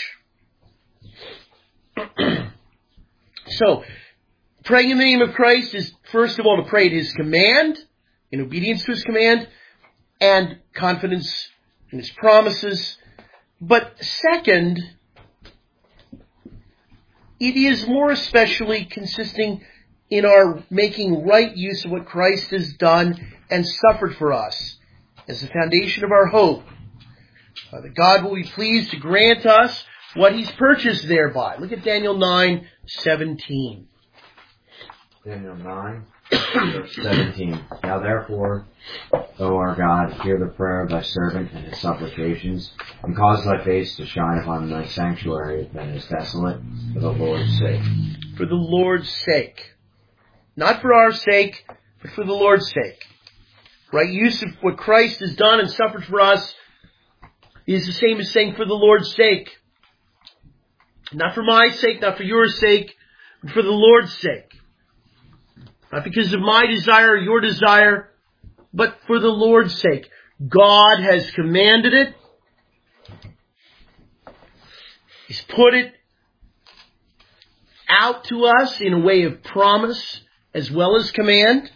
So, praying in the name of Christ is, first of all, to pray at His command, in obedience to His command, and confidence in His promises. But second, it is more especially consisting in our making right use of what Christ has done and suffered for us as the foundation of our hope. That God will be pleased to grant us what He's purchased thereby. Look at Daniel 9:17. Daniel 9, verse 17. Now therefore, O our God, hear the prayer of thy servant and his supplications, and cause thy face to shine upon thy sanctuary that is desolate, for the Lord's sake. For the Lord's sake. Not for our sake, but for the Lord's sake. Right use of what Christ has done and suffered for us is the same as saying for the Lord's sake. Not for my sake, not for your sake, but for the Lord's sake. Not because of my desire or your desire, but for the Lord's sake. God has commanded it. He's put it out to us in a way of promise as well as command.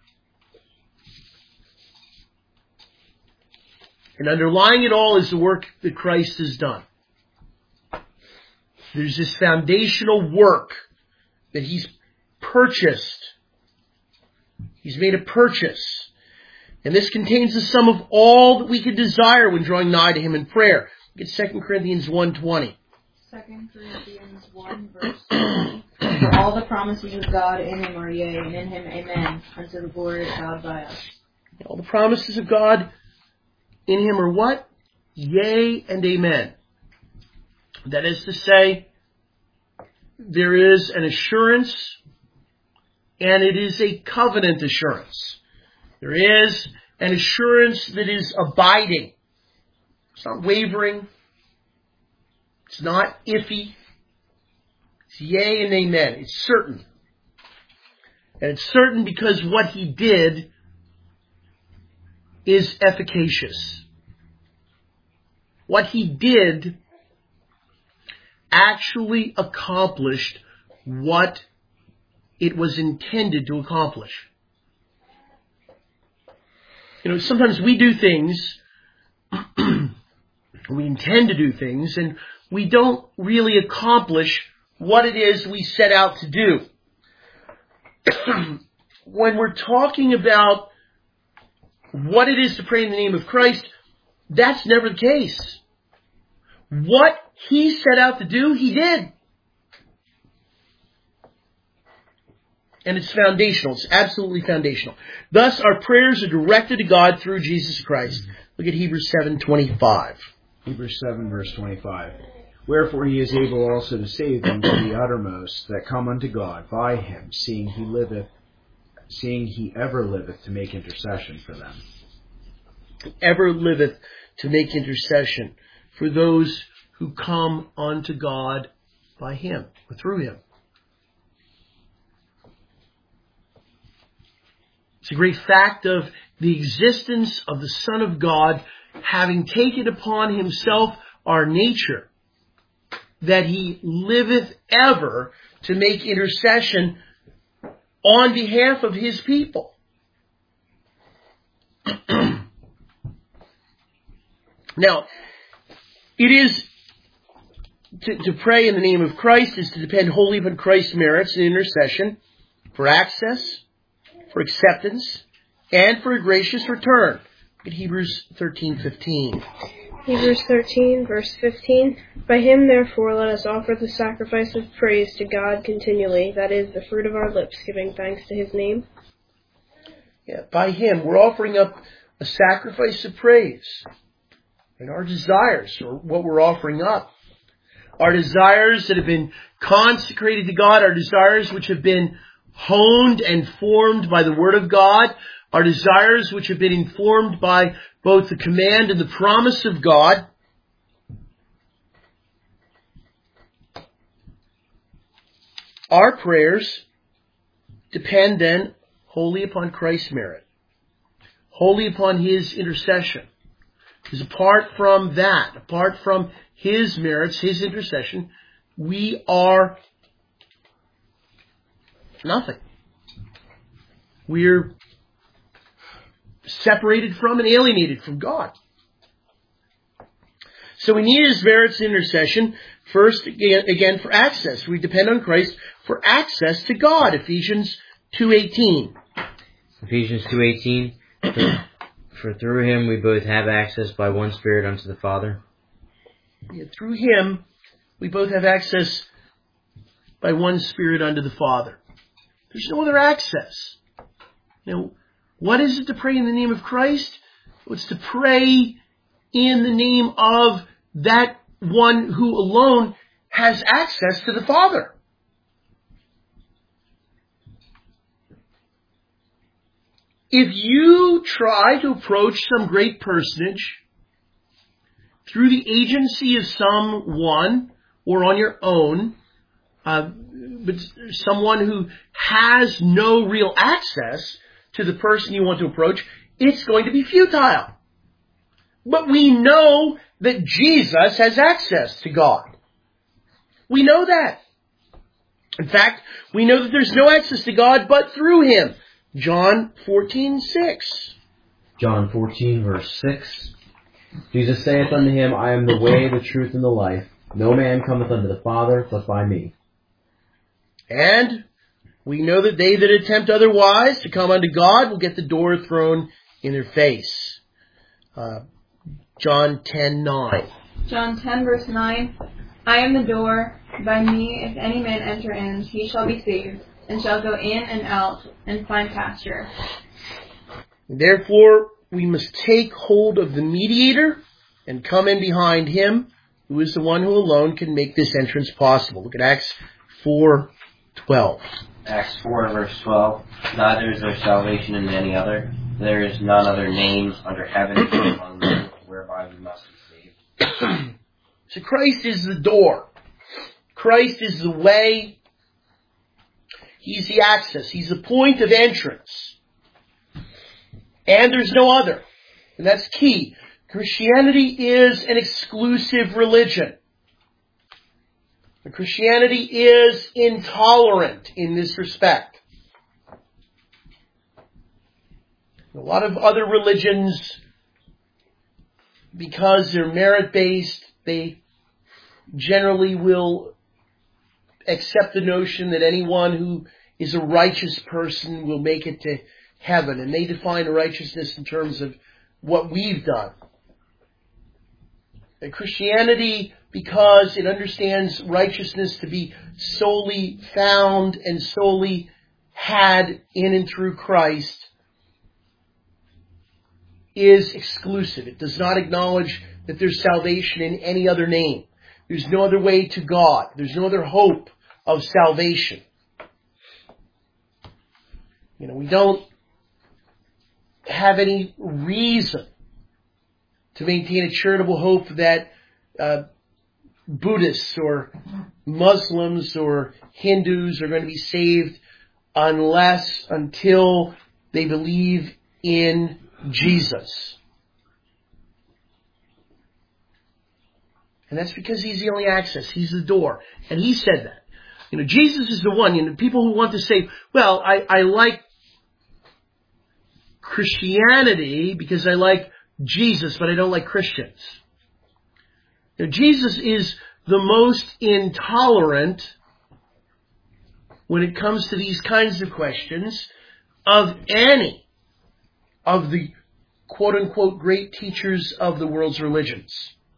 And underlying it all is the work that Christ has done. There's this foundational work that He's purchased. He's made a purchase. And this contains the sum of all that we could desire when drawing nigh to Him in prayer. Look at 2 Corinthians 1:20. 2 Corinthians 1, verse 20. For all the promises of God in Him are yea, and in Him amen, unto the glory of God by us. All the promises of God in Him are what? Yea and amen. That is to say, there is an assurance, and it is a covenant assurance. There is an assurance that is abiding. It's not wavering. It's not iffy. It's yea and amen. It's certain. And it's certain because what He did is efficacious. What He did actually accomplished what it was intended to accomplish. You know, sometimes we do things, we intend to do things, and we don't really accomplish what it is we set out to do. When we're talking about what it is to pray in the name of Christ, that's never the case. What He set out to do, He did. And it's foundational. It's absolutely foundational. Thus, our prayers are directed to God through Jesus Christ. Look at Hebrews 7:25. Hebrews 7, verse 25. Wherefore He is able also to save them to the uttermost that come unto God by Him, seeing He ever liveth to make intercession for them. Ever liveth to make intercession for those who come unto God by Him, or through Him. It's a great fact of the existence of the Son of God having taken upon Himself our nature, that He liveth ever to make intercession on behalf of His people. Now, it is to pray in the name of Christ is to depend wholly upon Christ's merits and intercession for access, for acceptance, and for a gracious return. Look at Hebrews 13:15. Hebrews 13, verse 15. By Him, therefore, let us offer the sacrifice of praise to God continually, that is, the fruit of our lips, giving thanks to His name. Yeah, by Him, we're offering up a sacrifice of praise. And our desires, or what we're offering up, our desires that have been consecrated to God, our desires which have been honed and formed by the Word of God, our desires which have been informed by both the command and the promise of God, our prayers depend then wholly upon Christ's merit, wholly upon His intercession. Because apart from that, apart from His merits, His intercession, we are nothing. We're separated from and alienated from God. So we need His merits and intercession, first, again, for access. We depend on Christ for access to God, Ephesians 2:18. Ephesians 2:18. For through Him we both have access by one Spirit unto the Father. Yeah, through Him we both have access by one Spirit unto the Father. There's no other access. Now, what is it to pray in the name of Christ? It's to pray in the name of that one who alone has access to the Father. If you try to approach some great personage through the agency of someone or on your own, but someone who has no real access to the person you want to approach, it's going to be futile. But we know that Jesus has access to God. We know that. In fact, we know that there's no access to God but through Him. John 14:6. John 14, verse 6. Jesus saith unto him, I am the way, the truth, and the life. No man cometh unto the Father but by me. And we know that they that attempt otherwise to come unto God will get the door thrown in their face. John 10:9. John 10, verse 9. I am the door. By me, if any man enter in, he shall be saved, and shall go in and out and find pasture. Therefore, we must take hold of the mediator and come in behind him, who is the one who alone can make this entrance possible. Look at Acts 4:12. Acts 4, verse 12. Neither is there salvation in any other. There is none other name under heaven among men whereby we must be saved. So Christ is the door. Christ is the way. He's the access. He's the point of entrance. And there's no other. And that's key. Christianity is an exclusive religion. Christianity is intolerant in this respect. A lot of other religions, because they're merit-based, they generally will accept the notion that anyone who is a righteous person will make it to heaven. And they define righteousness in terms of what we've done. And Christianity, because it understands righteousness to be solely found and solely had in and through Christ, is exclusive. It does not acknowledge that there's salvation in any other name. There's no other way to God. There's no other hope of salvation. We don't have any reason to maintain a charitable hope that Buddhists or Muslims or Hindus are going to be saved until they believe in Jesus. And that's because He's the only access. He's the door. And He said that. Jesus is the one. People who want to say, well, I like Christianity because I like Jesus, but I don't like Christians. Jesus is the most intolerant when it comes to these kinds of questions of any of the quote-unquote great teachers of the world's religions.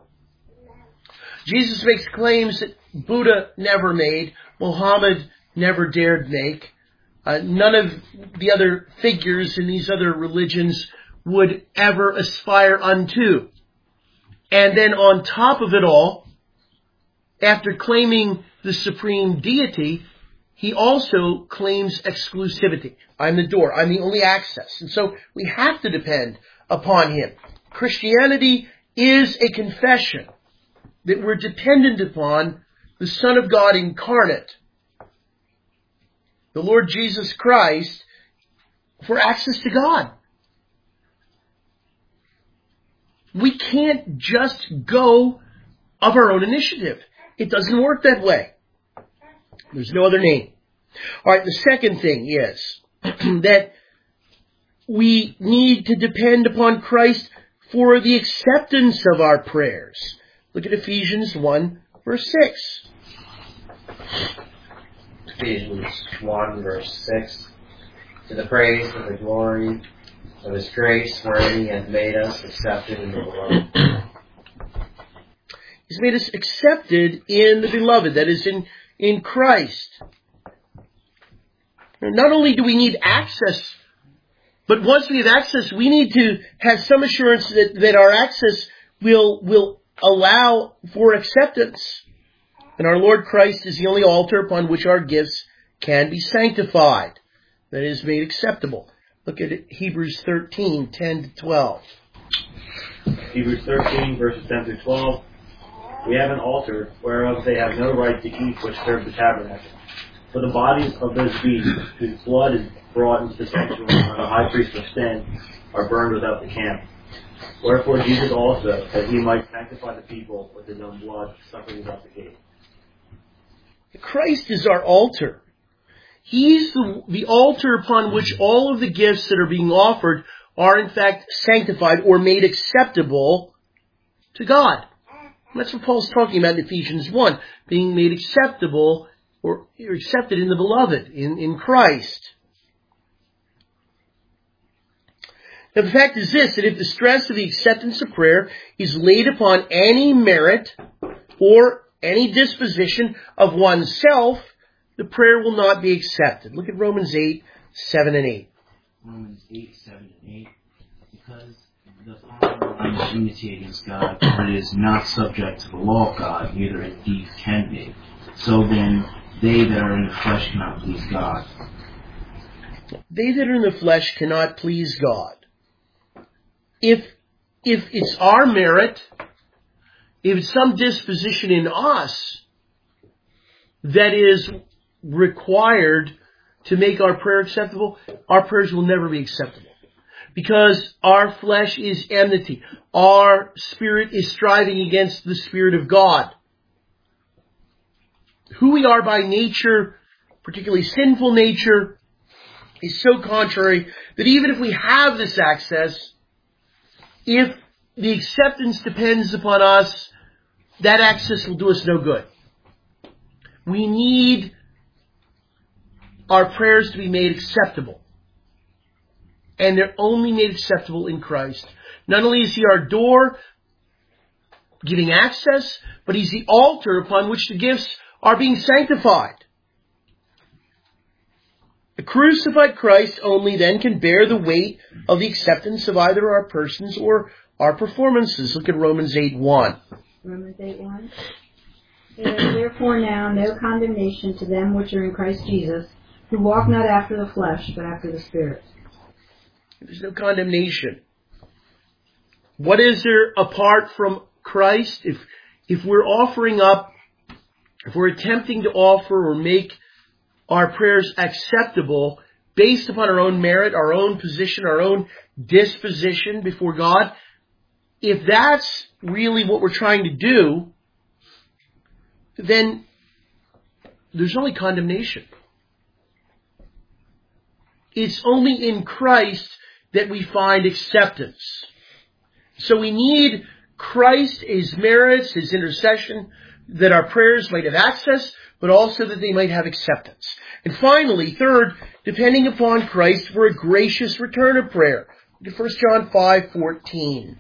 Jesus makes claims that Buddha never made, Muhammad never dared make. None of the other figures in these other religions would ever aspire unto. And then on top of it all, after claiming the supreme deity, he also claims exclusivity. I'm the door. I'm the only access. And so we have to depend upon him. Christianity is a confession that we're dependent upon the Son of God incarnate, the Lord Jesus Christ, for access to God. We can't just go of our own initiative. It doesn't work that way. There's no other name. All right, the second thing is that we need to depend upon Christ for the acceptance of our prayers. Look at Ephesians 1, verse 6. Ephesians 1, verse 6. To the praise of the glory of His grace, wherein He has made us accepted in the Beloved. He's made us accepted in the Beloved, that is, in Christ. Not only do we need access, but once we have access, we need to have some assurance that our access will allow for acceptance. And our Lord Christ is the only altar upon which our gifts can be sanctified, that is, made acceptable. Look at Hebrews 13, 10 to 12. Hebrews 13, verses 10 through 12. We have an altar, whereof they have no right to eat which serve the tabernacle. For the bodies of those beasts, whose blood is brought into the sanctuary by the high priest of sin, are burned without the camp. Wherefore Jesus also, that He might sanctify the people with His own blood, suffered without the gate. Christ is our altar. He's the altar upon which all of the gifts that are being offered are in fact sanctified or made acceptable to God. And that's what Paul's talking about in Ephesians 1, being made acceptable or accepted in the Beloved, in Christ. Now the fact is this, that if the stress of the acceptance of prayer is laid upon any merit or any disposition of oneself, the prayer will not be accepted. Look at Romans 8, 7 and 8. Romans 8, 7 and 8. Because the common mind is enmity against God, for it is not subject to the law of God, neither indeed can be. So then, they that are in the flesh cannot please God. They that are in the flesh cannot please God. If it's our merit, if it's some disposition in us that is required to make our prayer acceptable, our prayers will never be acceptable. Because our flesh is enmity. Our spirit is striving against the Spirit of God. Who we are by nature, particularly sinful nature, is so contrary that even if we have this access, if the acceptance depends upon us, that access will do us no good. We need our prayers to be made acceptable. And they're only made acceptable in Christ. Not only is He our door, giving access, but He's the altar upon which the gifts are being sanctified. The crucified Christ only then can bear the weight of the acceptance of either our persons or our performances. Look at Romans 8:1. Romans 8:1. There is therefore now no condemnation to them which are in Christ Jesus, who walk not after the flesh, but after the Spirit. There's no condemnation. What is there apart from Christ? If we're offering up, if we're attempting to offer or make our prayers acceptable based upon our own merit, our own position, our own disposition before God, if that's really what we're trying to do, then there's only condemnation. It's only in Christ that we find acceptance. So we need Christ, His merits, His intercession, that our prayers might have access, but also that they might have acceptance. And finally, third, depending upon Christ for a gracious return of prayer. Look at 1 John 5:14.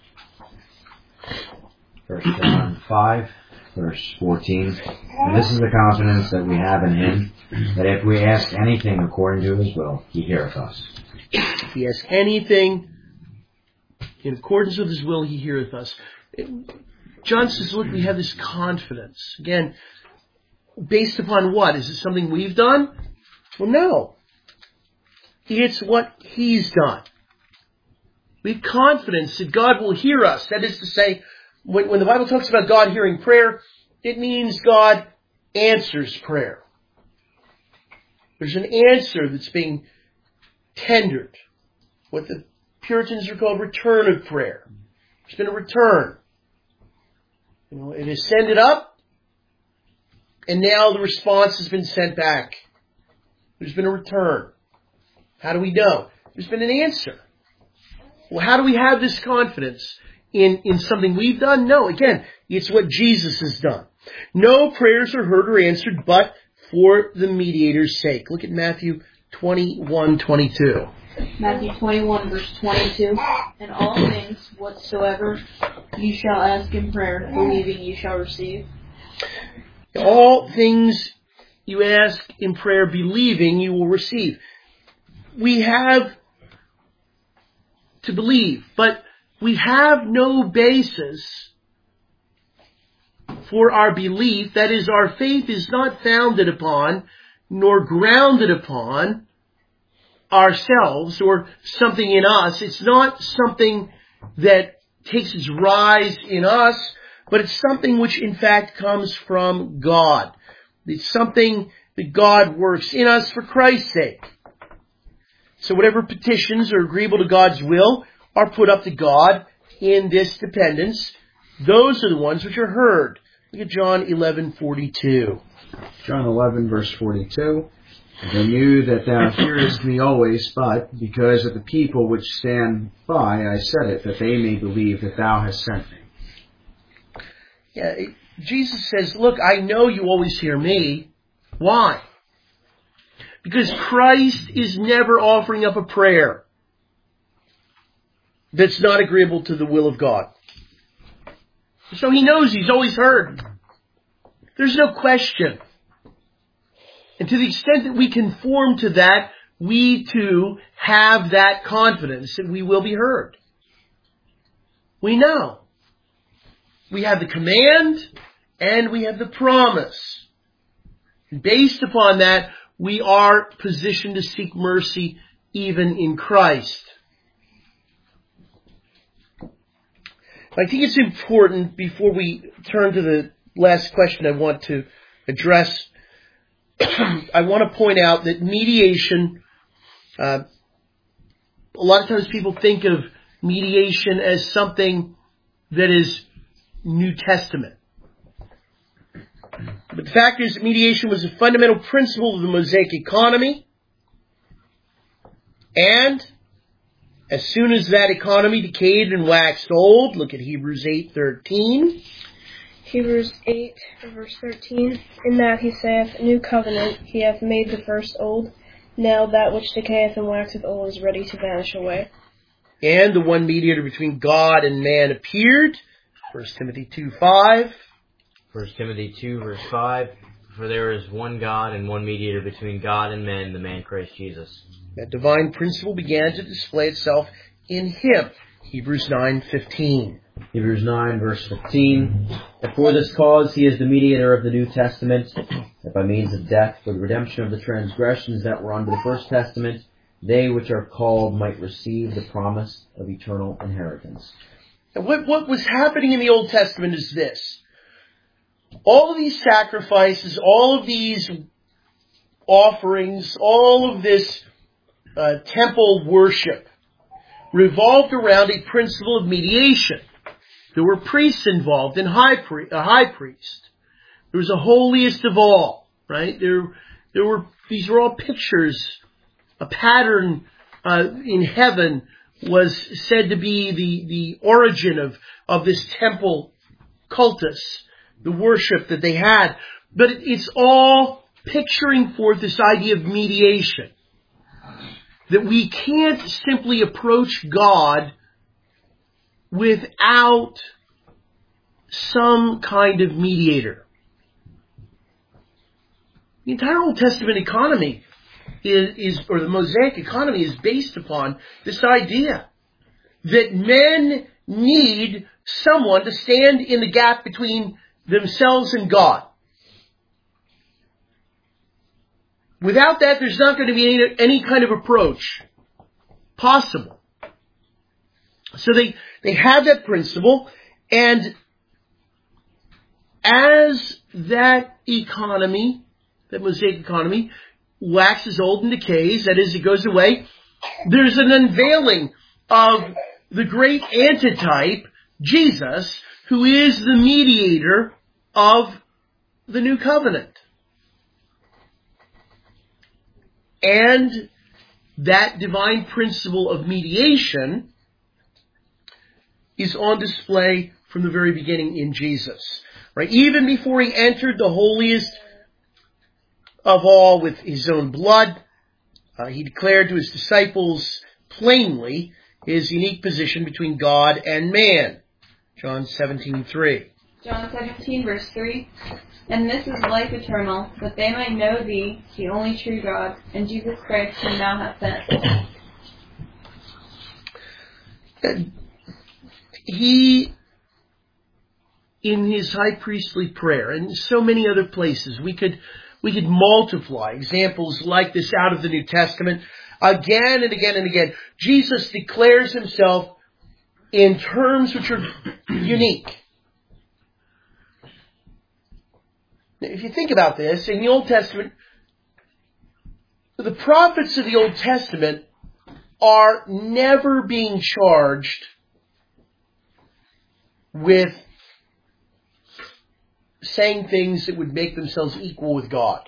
1 John 5, verse 14. And this is the confidence that we have in Him, that if we ask anything according to His will, He heareth us. If He asks anything in accordance with His will, He heareth us. John says, look, we have this confidence. Again, based upon what? Is it something we've done? Well, no. It's what He's done. We have confidence that God will hear us. That is to say, when the Bible talks about God hearing prayer, it means God answers prayer. There's an answer that's being tendered. What the Puritans are called return of prayer. There's been a return. It is sent up, and now the response has been sent back. There's been a return. How do we know? There's been an answer. Well, how do we have this confidence in something we've done? No, again, it's what Jesus has done. No prayers are heard or answered but for the mediator's sake. Look at Matthew 21:22. Matthew 21, verse 22. And all things whatsoever you shall ask in prayer, believing you shall receive. All things you ask in prayer, believing you will receive. We have to believe, but we have no basis for our belief. That is, our faith is not founded upon nor grounded upon ourselves or something in us. It's not something that takes its rise in us, but it's something which in fact comes from God. It's something that God works in us for Christ's sake. So whatever petitions are agreeable to God's will are put up to God in this dependence. Those are the ones which are heard. Look at John 11:42. John 11, verse 42. And I knew that thou hearest me always, but because of the people which stand by, I said it, that they may believe that thou hast sent me. Yeah, Jesus says, look, I know you always hear me. Why? Because Christ is never offering up a prayer that's not agreeable to the will of God. So He knows He's always heard. There's no question. And to the extent that we conform to that, we too have that confidence that we will be heard. We know. We have the command and we have the promise. And based upon that, we are positioned to seek mercy even in Christ. I think it's important, before we turn to the last question I want to address, I want to point out that mediation, a lot of times people think of mediation as something that is New Testament. But the fact is that mediation was a fundamental principle of the Mosaic economy. And as soon as that economy decayed and waxed old, look at Hebrews 8:13. Hebrews 8, verse 13. In that he saith, New covenant, he hath made the first old. Now that which decayeth and waxeth old is ready to vanish away. And the one mediator between God and man appeared. 1 Timothy 2:5. 1 Timothy 2, verse 5. For there is one God and one mediator between God and men, the man Christ Jesus. That divine principle began to display itself in Him. Hebrews 9:15. Hebrews 9, verse 15. And for this cause He is the mediator of the New Testament, that by means of death, for the redemption of the transgressions that were under the First Testament, they which are called might receive the promise of eternal inheritance. And what was happening in the Old Testament is this. All of these sacrifices, all of these offerings, all of this temple worship revolved around a principle of mediation. There were priests involved and a high priest. There was a holiest of all, right? These were all pictures. A pattern in heaven was said to be the origin of this temple cultus, the worship that they had. But it's all picturing forth this idea of mediation. That we can't simply approach God without some kind of mediator. The entire Old Testament economy or the Mosaic economy is based upon this idea that men need someone to stand in the gap between themselves and God. Without that, there's not going to be any kind of approach possible. So they have that principle, and as that economy, that Mosaic economy, waxes old and decays, that is, it goes away, there's an unveiling of the great antitype, Jesus, who is the mediator of the new covenant. And that divine principle of mediation is on display from the very beginning in Jesus. Right? Even before he entered the holiest of all with his own blood, he declared to his disciples plainly his unique position between God and man. John 17:3. John 17, verse 3. And this is life eternal, that they might know thee, the only true God, and Jesus Christ whom thou hast sent. He, in his high priestly prayer, and so many other places, we could multiply examples like this out of the New Testament. Again and again and again, Jesus declares himself in terms which are unique. If you think about this, in the Old Testament, the prophets of the Old Testament are never being charged with saying things that would make themselves equal with God,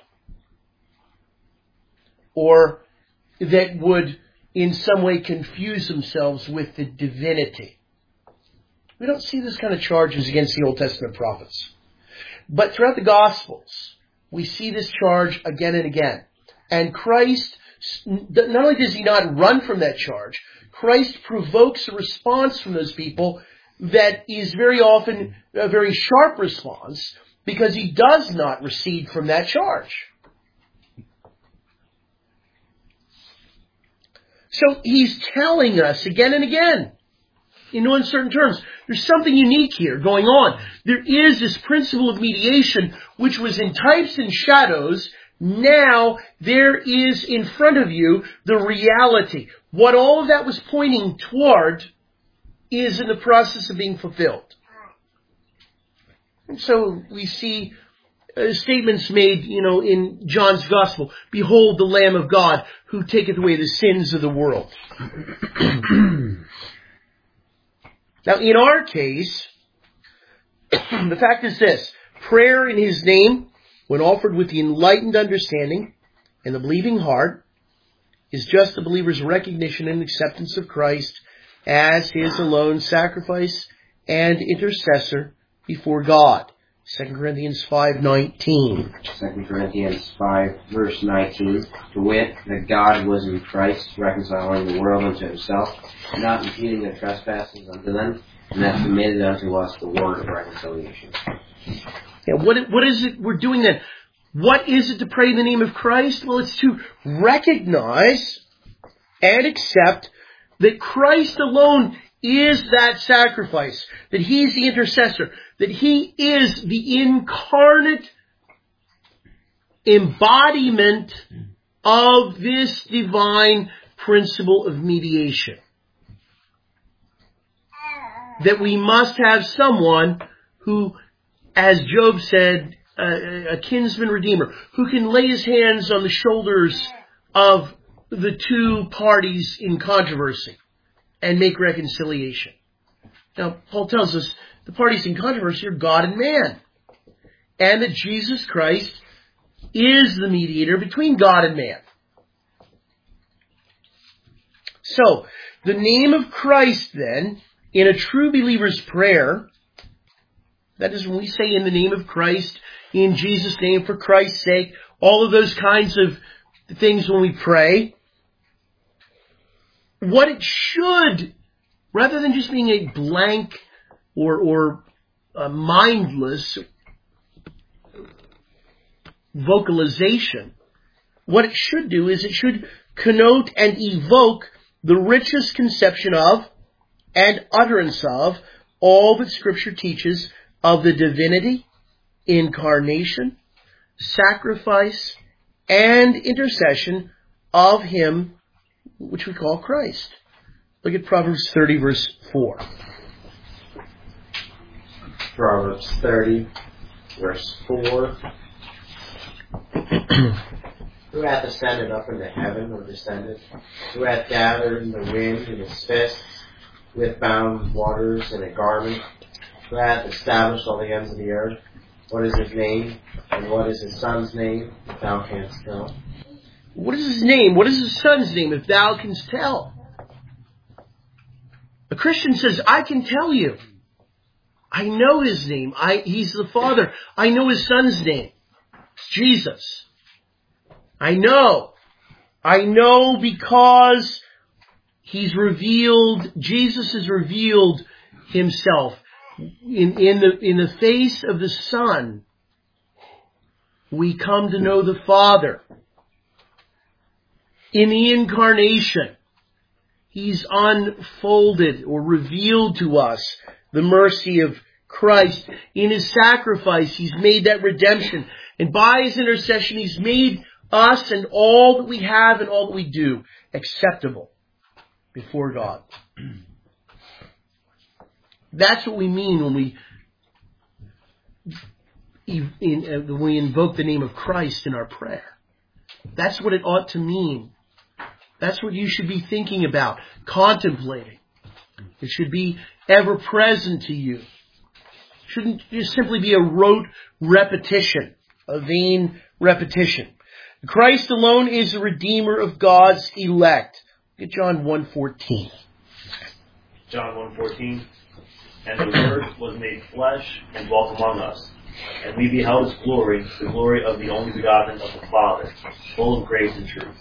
or that would in some way confuse themselves with the divinity. We don't see this kind of charges against the Old Testament prophets. But throughout the Gospels, we see this charge again and again. And Christ, not only does he not run from that charge, Christ provokes a response from those people that is very often a very sharp response, because he does not recede from that charge. So he's telling us again and again, in no uncertain terms, there's something unique here going on. There is this principle of mediation, which was in types and shadows. Now there is in front of you the reality. What all of that was pointing toward is in the process of being fulfilled. And so we see statements made, in John's Gospel. Behold the Lamb of God who taketh away the sins of the world. Now, in our case, the fact is this. Prayer in his name, when offered with the enlightened understanding and the believing heart, is just the believer's recognition and acceptance of Christ as his alone sacrifice and intercessor before God. 2 Corinthians 5:19. 2 Corinthians 5, verse 19. To wit, that God was in Christ, reconciling the world unto himself, not imputing their trespasses unto them, and hath committed unto us the word of reconciliation. Yeah, what is it we're doing then? What is it to pray in the name of Christ? Well, it's to recognize and accept that Christ alone is that sacrifice, that he's the intercessor, that he is the incarnate embodiment of this divine principle of mediation. That we must have someone who, as Job said, a kinsman redeemer, who can lay his hands on the shoulders of the two parties in controversy and make reconciliation. Now, Paul tells us the parties in controversy are God and man, and that Jesus Christ is the mediator between God and man. So, the name of Christ then, in a true believer's prayer, that is when we say in the name of Christ, in Jesus' name, for Christ's sake, all of those kinds of things when we pray, what it should, rather than just being a blank or a mindless vocalization, what it should do is it should connote and evoke the richest conception of and utterance of all that Scripture teaches of the divinity, incarnation, sacrifice, and intercession of Him which we call Christ. Look at Proverbs 30, verse 4. Proverbs 30, verse 4. Who hath ascended up into heaven, or descended? Who hath gathered the wind in his fists, who hath bound waters in a garment? Who hath established all the ends of the earth? What is his name, and what is his son's name, if thou canst tell? What is his name? What is his son's name, if thou canst tell? A Christian says, I can tell you. I know his name. He's the Father. I know his son's name. It's Jesus. I know because he's revealed, Jesus has revealed himself in the face of the Son. We come to know the Father. In the incarnation, he's unfolded or revealed to us the mercy of Christ. In his sacrifice, he's made that redemption. And by his intercession, he's made us and all that we have and all that we do acceptable before God. That's what we mean when we invoke the name of Christ in our prayer. That's what it ought to mean. That's what you should be thinking about, contemplating. It should be ever present to you. It shouldn't just simply be a rote repetition, a vain repetition. Christ alone is the Redeemer of God's elect. Look at John 1:14. John 1:14. And the Word was made flesh and dwelt among us. And we beheld his glory, the glory of the only begotten of the Father, full of grace and truth.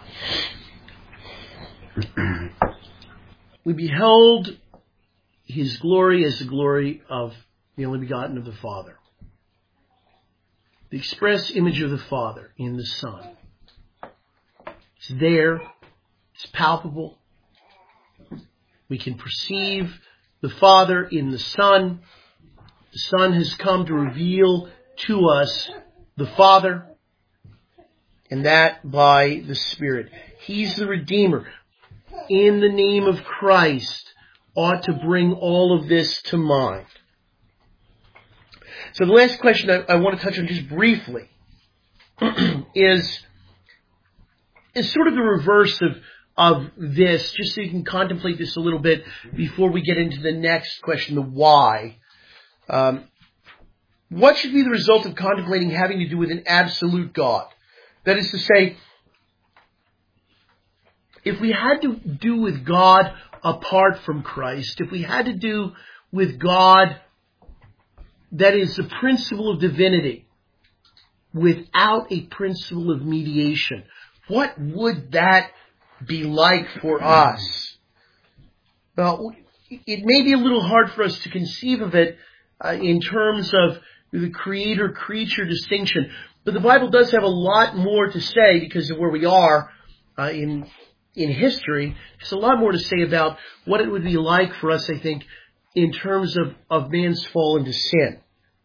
We beheld his glory as the glory of the only begotten of the Father. The express image of the Father in the Son. It's there. It's palpable. We can perceive the Father in the Son. The Son has come to reveal to us the Father, and that by the Spirit. He's the Redeemer. In the name of Christ ought to bring all of this to mind. So the last question I want to touch on just briefly is sort of the reverse of this, just so you can contemplate this a little bit before we get into the next question, the why. What should be the result of contemplating having to do with an absolute God? That is to say, if we had to do with God apart from Christ, if we had to do with God that is the principle of divinity without a principle of mediation, what would that be like for us? Well, it may be a little hard for us to conceive of it in terms of the creator-creature distinction, but the Bible does have a lot more to say because of where we are in history. There's a lot more to say about what it would be like for us, I think, in terms of man's fall into sin.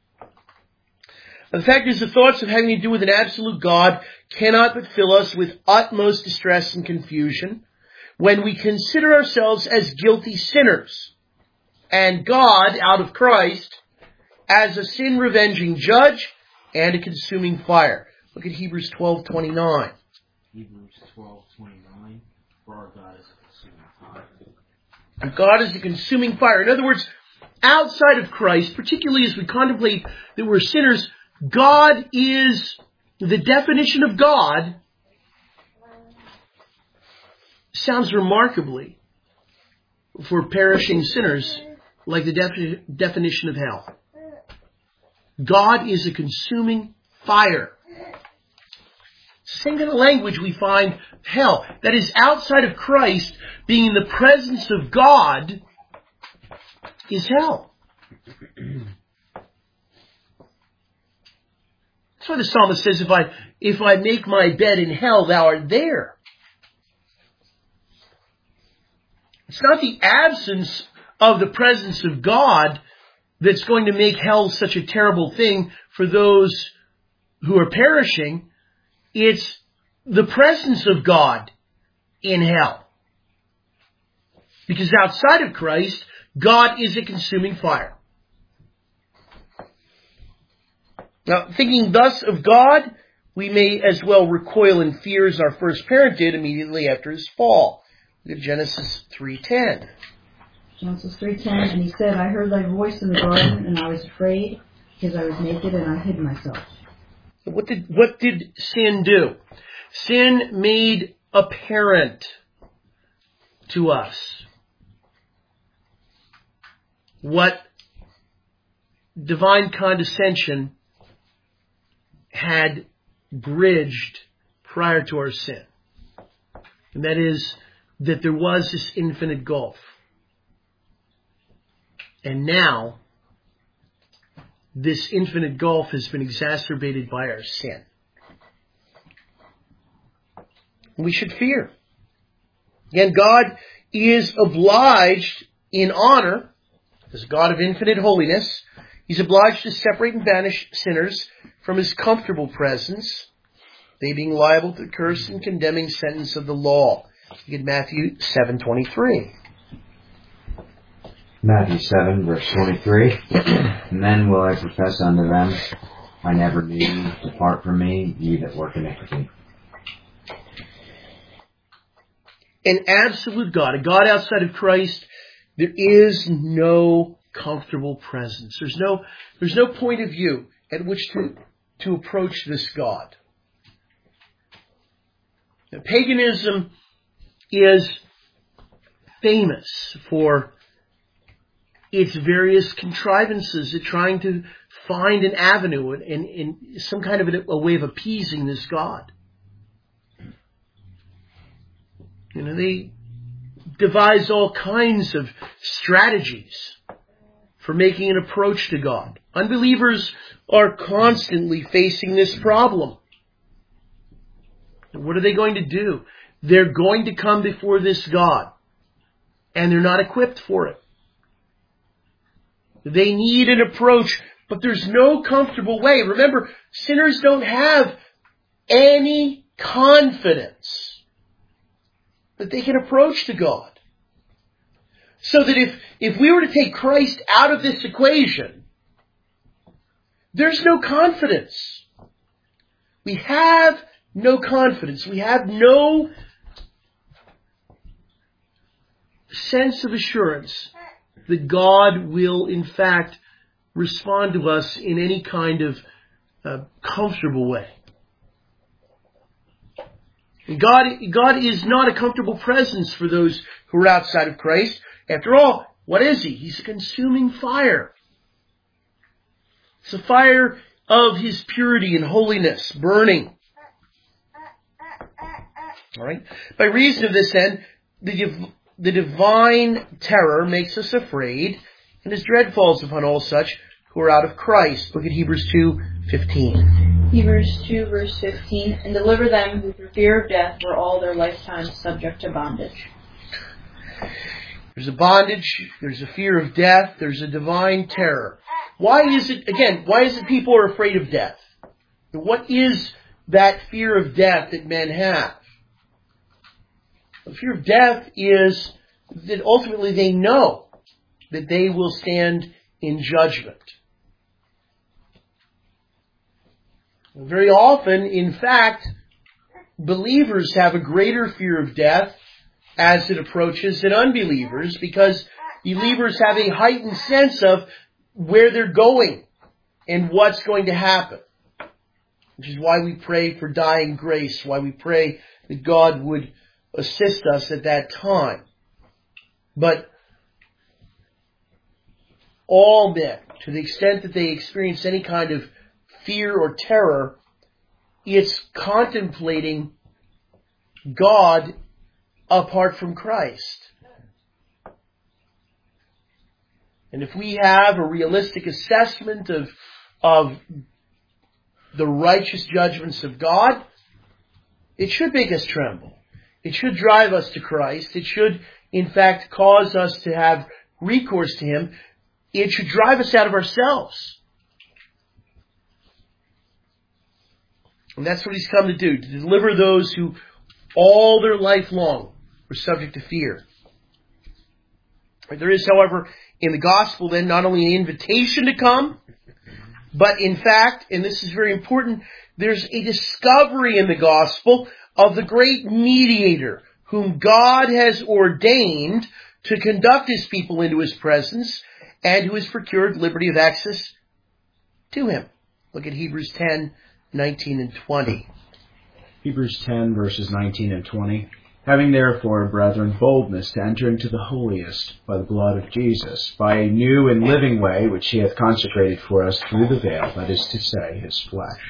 The fact is, the thoughts of having to do with an absolute God cannot but fill us with utmost distress and confusion when we consider ourselves as guilty sinners and God, out of Christ, as a sin-revenging judge and a consuming fire. Look at Hebrews 12:29. Hebrews 12:29. For our God is a consuming fire. And God is a consuming fire. In other words, outside of Christ, particularly as we contemplate that we're sinners, God is, the definition of God sounds remarkably for perishing sinners like the definition of hell. God is a consuming fire. Same kind of language we find hell. That is, outside of Christ, being in the presence of God is hell. That's why the psalmist says, if I make my bed in hell, thou art there. It's not the absence of the presence of God that's going to make hell such a terrible thing for those who are perishing. It's the presence of God in hell. Because outside of Christ, God is a consuming fire. Now, thinking thus of God, we may as well recoil in fear as our first parent did immediately after his fall. Look at Genesis 3:10. Genesis 3:10, and he said, I heard thy voice in the garden, and I was afraid, because I was naked, and I hid myself. What did sin do? Sin made apparent to us what divine condescension had bridged prior to our sin. And that is that there was this infinite gulf. And now, this infinite gulf has been exacerbated by our sin. We should fear. Again, God is obliged in honor, as God of infinite holiness, He's obliged to separate and banish sinners from His comfortable presence, they being liable to the curse and condemning sentence of the law. Look at Matthew 7:23. Matthew 7, verse 23. And then will I profess unto them, I never knew you, depart from me, ye that work iniquity. An absolute God, a God outside of Christ, there is no comfortable presence. There's no point of view at which to approach this God. Now, paganism is famous for its various contrivances at trying to find an avenue and some kind of a way of appeasing this God. You know, they devise all kinds of strategies for making an approach to God. Unbelievers are constantly facing this problem. What are they going to do? They're going to come before this God, and they're not equipped for it. They need an approach, but there's no comfortable way. Remember, sinners don't have any confidence that they can approach to God. So that if we were to take Christ out of this equation, there's no confidence. We have no confidence. We have no sense of assurance that God will, in fact, respond to us in any kind of comfortable way. And God is not a comfortable presence for those who are outside of Christ. After all, what is He? He's a consuming fire. It's a fire of His purity and holiness, burning. All right. By reason of this, then, the divine terror makes us afraid, and His dread falls upon all such who are out of Christ. Look at Hebrews 2:15. Hebrews 2, verse 15. And deliver them who through fear of death were all their lifetime subject to bondage. There's a bondage, there's a fear of death, there's a divine terror. Why is it people are afraid of death? What is that fear of death that men have? The fear of death is that ultimately they know that they will stand in judgment. Very often, in fact, believers have a greater fear of death as it approaches than unbelievers, because believers have a heightened sense of where they're going and what's going to happen. Which is why we pray for dying grace, why we pray that God would assist us at that time. But all men, to the extent that they experience any kind of fear or terror, it's contemplating God apart from Christ. And if we have a realistic assessment of the righteous judgments of God, it should make us tremble. It should drive us to Christ. It should, in fact, cause us to have recourse to Him, it should drive us out of ourselves. And that's what He's come to do, to deliver those who all their life long were subject to fear. There is, however, in the gospel then not only an invitation to come, but in fact, and this is very important, there's a discovery in the gospel of the great mediator whom God has ordained to conduct His people into His presence and who has procured liberty of access to Him. Look at Hebrews 10, 19 and 20. Hebrews 10, verses 19 and 20. Having therefore, brethren, boldness to enter into the holiest by the blood of Jesus, by a new and living way which He hath consecrated for us through the veil, that is to say, His flesh.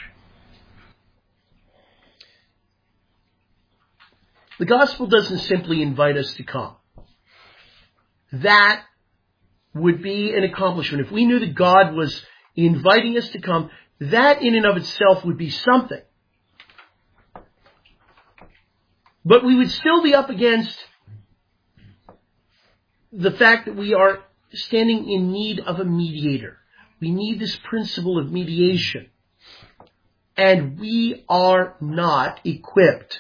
The gospel doesn't simply invite us to come. That would be an accomplishment. If we knew that God was inviting us to come, that in and of itself would be something. But we would still be up against the fact that we are standing in need of a mediator. We need this principle of mediation. And we are not equipped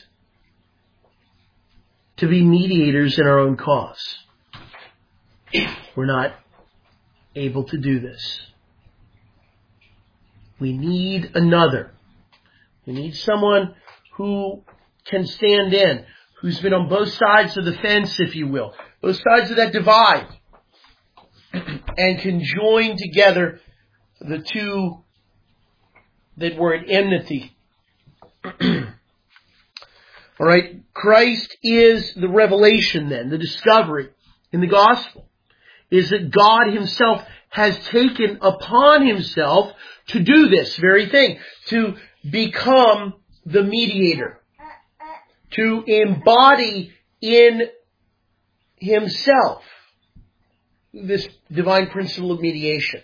to be mediators in our own cause. We're not able to do this. We need another. We need someone who can stand in, who's been on both sides of the fence, if you will, both sides of that divide, and can join together the two that were at enmity. All right, Christ is the revelation then, the discovery in the gospel, is that God Himself has taken upon Himself to do this very thing, to become the mediator, to embody in Himself this divine principle of mediation.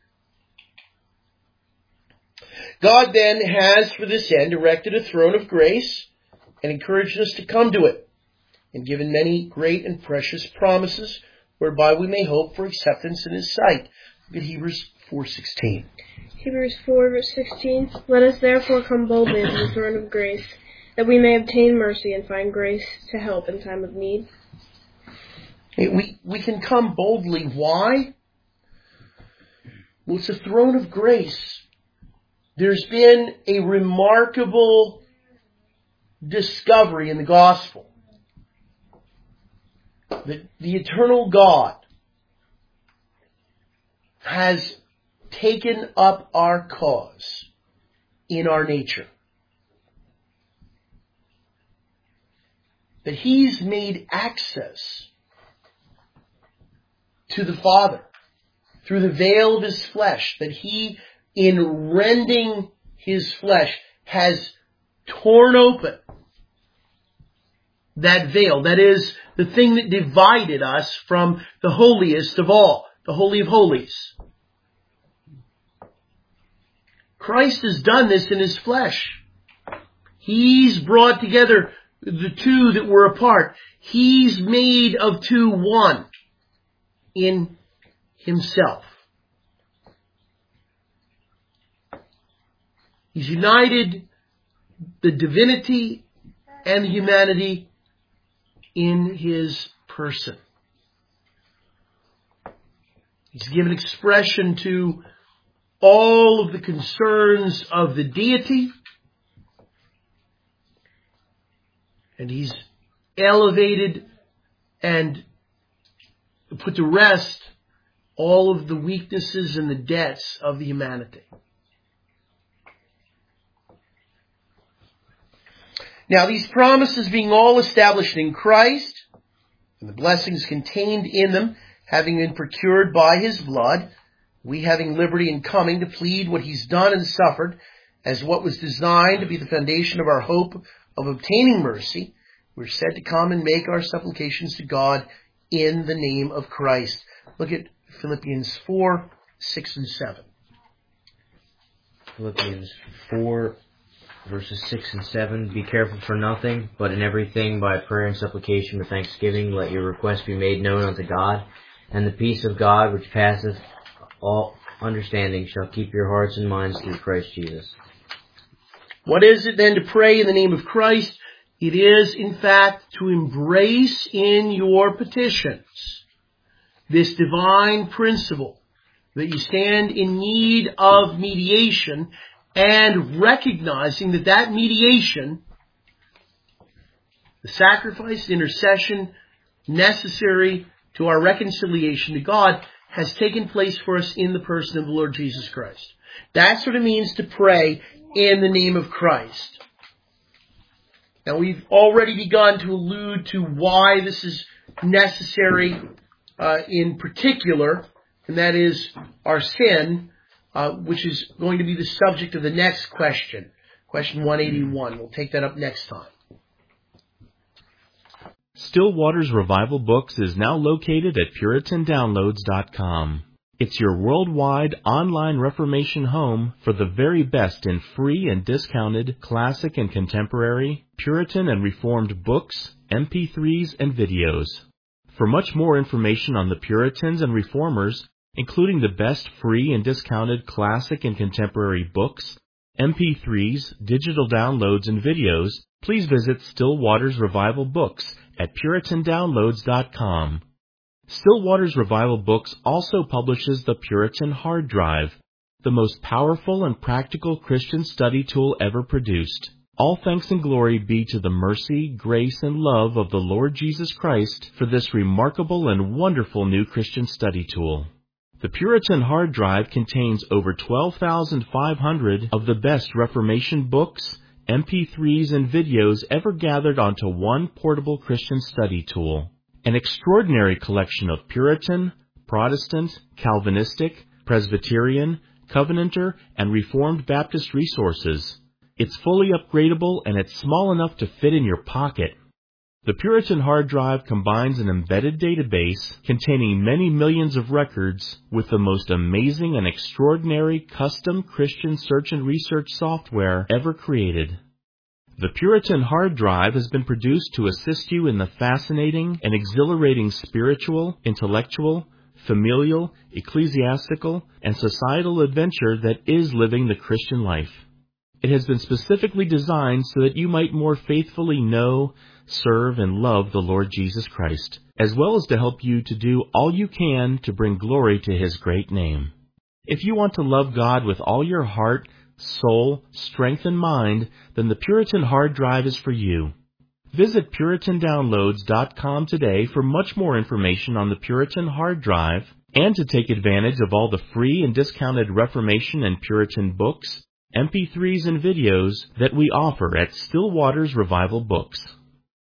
God then has, for this end, erected a throne of grace and encouraged us to come to it, and given many great and precious promises, whereby we may hope for acceptance in His sight. Look at Hebrews 4:16. Hebrews 4, verse 16. Let us therefore come boldly to the throne of grace, that we may obtain mercy and find grace to help in time of need. We can come boldly. Why? Well, it's a throne of grace. There's been a remarkable discovery in the gospel that the eternal God has taken up our cause in our nature. That He's made access to the Father through the veil of His flesh, that He, in rending His flesh, has torn open that veil. That is the thing that divided us from the holiest of all, the Holy of Holies. Christ has done this in His flesh. He's brought together the two that were apart. He's made of two one in Himself. He's united the divinity and the humanity in His person. He's given expression to all of the concerns of the deity, and He's elevated and put to rest all of the weaknesses and the debts of the humanity. Now, these promises being all established in Christ, and the blessings contained in them having been procured by His blood, we having liberty in coming to plead what He's done and suffered as what was designed to be the foundation of our hope of obtaining mercy, we're said to come and make our supplications to God in the name of Christ. Look at Philippians 4, 6 and 7. Philippians 4, verses 6 and 7. Be careful for nothing, but in everything by prayer and supplication with thanksgiving let your requests be made known unto God. And the peace of God, which passeth all understanding, shall keep your hearts and minds through Christ Jesus. What is it then to pray in the name of Christ? It is, in fact, to embrace in your petitions this divine principle that you stand in need of mediation, and recognizing that that mediation, the sacrifice, intercession necessary to our reconciliation to God, has taken place for us in the person of the Lord Jesus Christ. That's what it means to pray in the name of Christ. Now, we've already begun to allude to why this is necessary in particular, and that is our sin, which is going to be the subject of the next question, question 181. We'll take that up next time. Still Waters Revival Books is now located at PuritanDownloads.com. It's your worldwide online Reformation home for the very best in free and discounted classic and contemporary, Puritan and Reformed books, MP3s, and videos. For much more information on the Puritans and Reformers, including the best free and discounted classic and contemporary books, MP3s, digital downloads, and videos, please visit Still Waters Revival Books at PuritanDownloads.com. Still Waters Revival Books also publishes the Puritan Hard Drive, the most powerful and practical Christian study tool ever produced. All thanks and glory be to the mercy, grace, and love of the Lord Jesus Christ for this remarkable and wonderful new Christian study tool. The Puritan Hard Drive contains over 12,500 of the best Reformation books, MP3s, and videos ever gathered onto one portable Christian study tool. An extraordinary collection of Puritan, Protestant, Calvinistic, Presbyterian, Covenanter, and Reformed Baptist resources. It's fully upgradable and it's small enough to fit in your pocket. The Puritan Hard Drive combines an embedded database containing many millions of records with the most amazing and extraordinary custom Christian search and research software ever created. The Puritan Hard Drive has been produced to assist you in the fascinating and exhilarating spiritual, intellectual, familial, ecclesiastical, and societal adventure that is living the Christian life. It has been specifically designed so that you might more faithfully know, serve, and love the Lord Jesus Christ, as well as to help you to do all you can to bring glory to His great name. If you want to love God with all your heart, soul, strength, and mind, then the Puritan Hard Drive is for you. Visit PuritanDownloads.com today for much more information on the Puritan Hard Drive and to take advantage of all the free and discounted Reformation and Puritan books, MP3s, and videos that we offer at Still Waters Revival Books.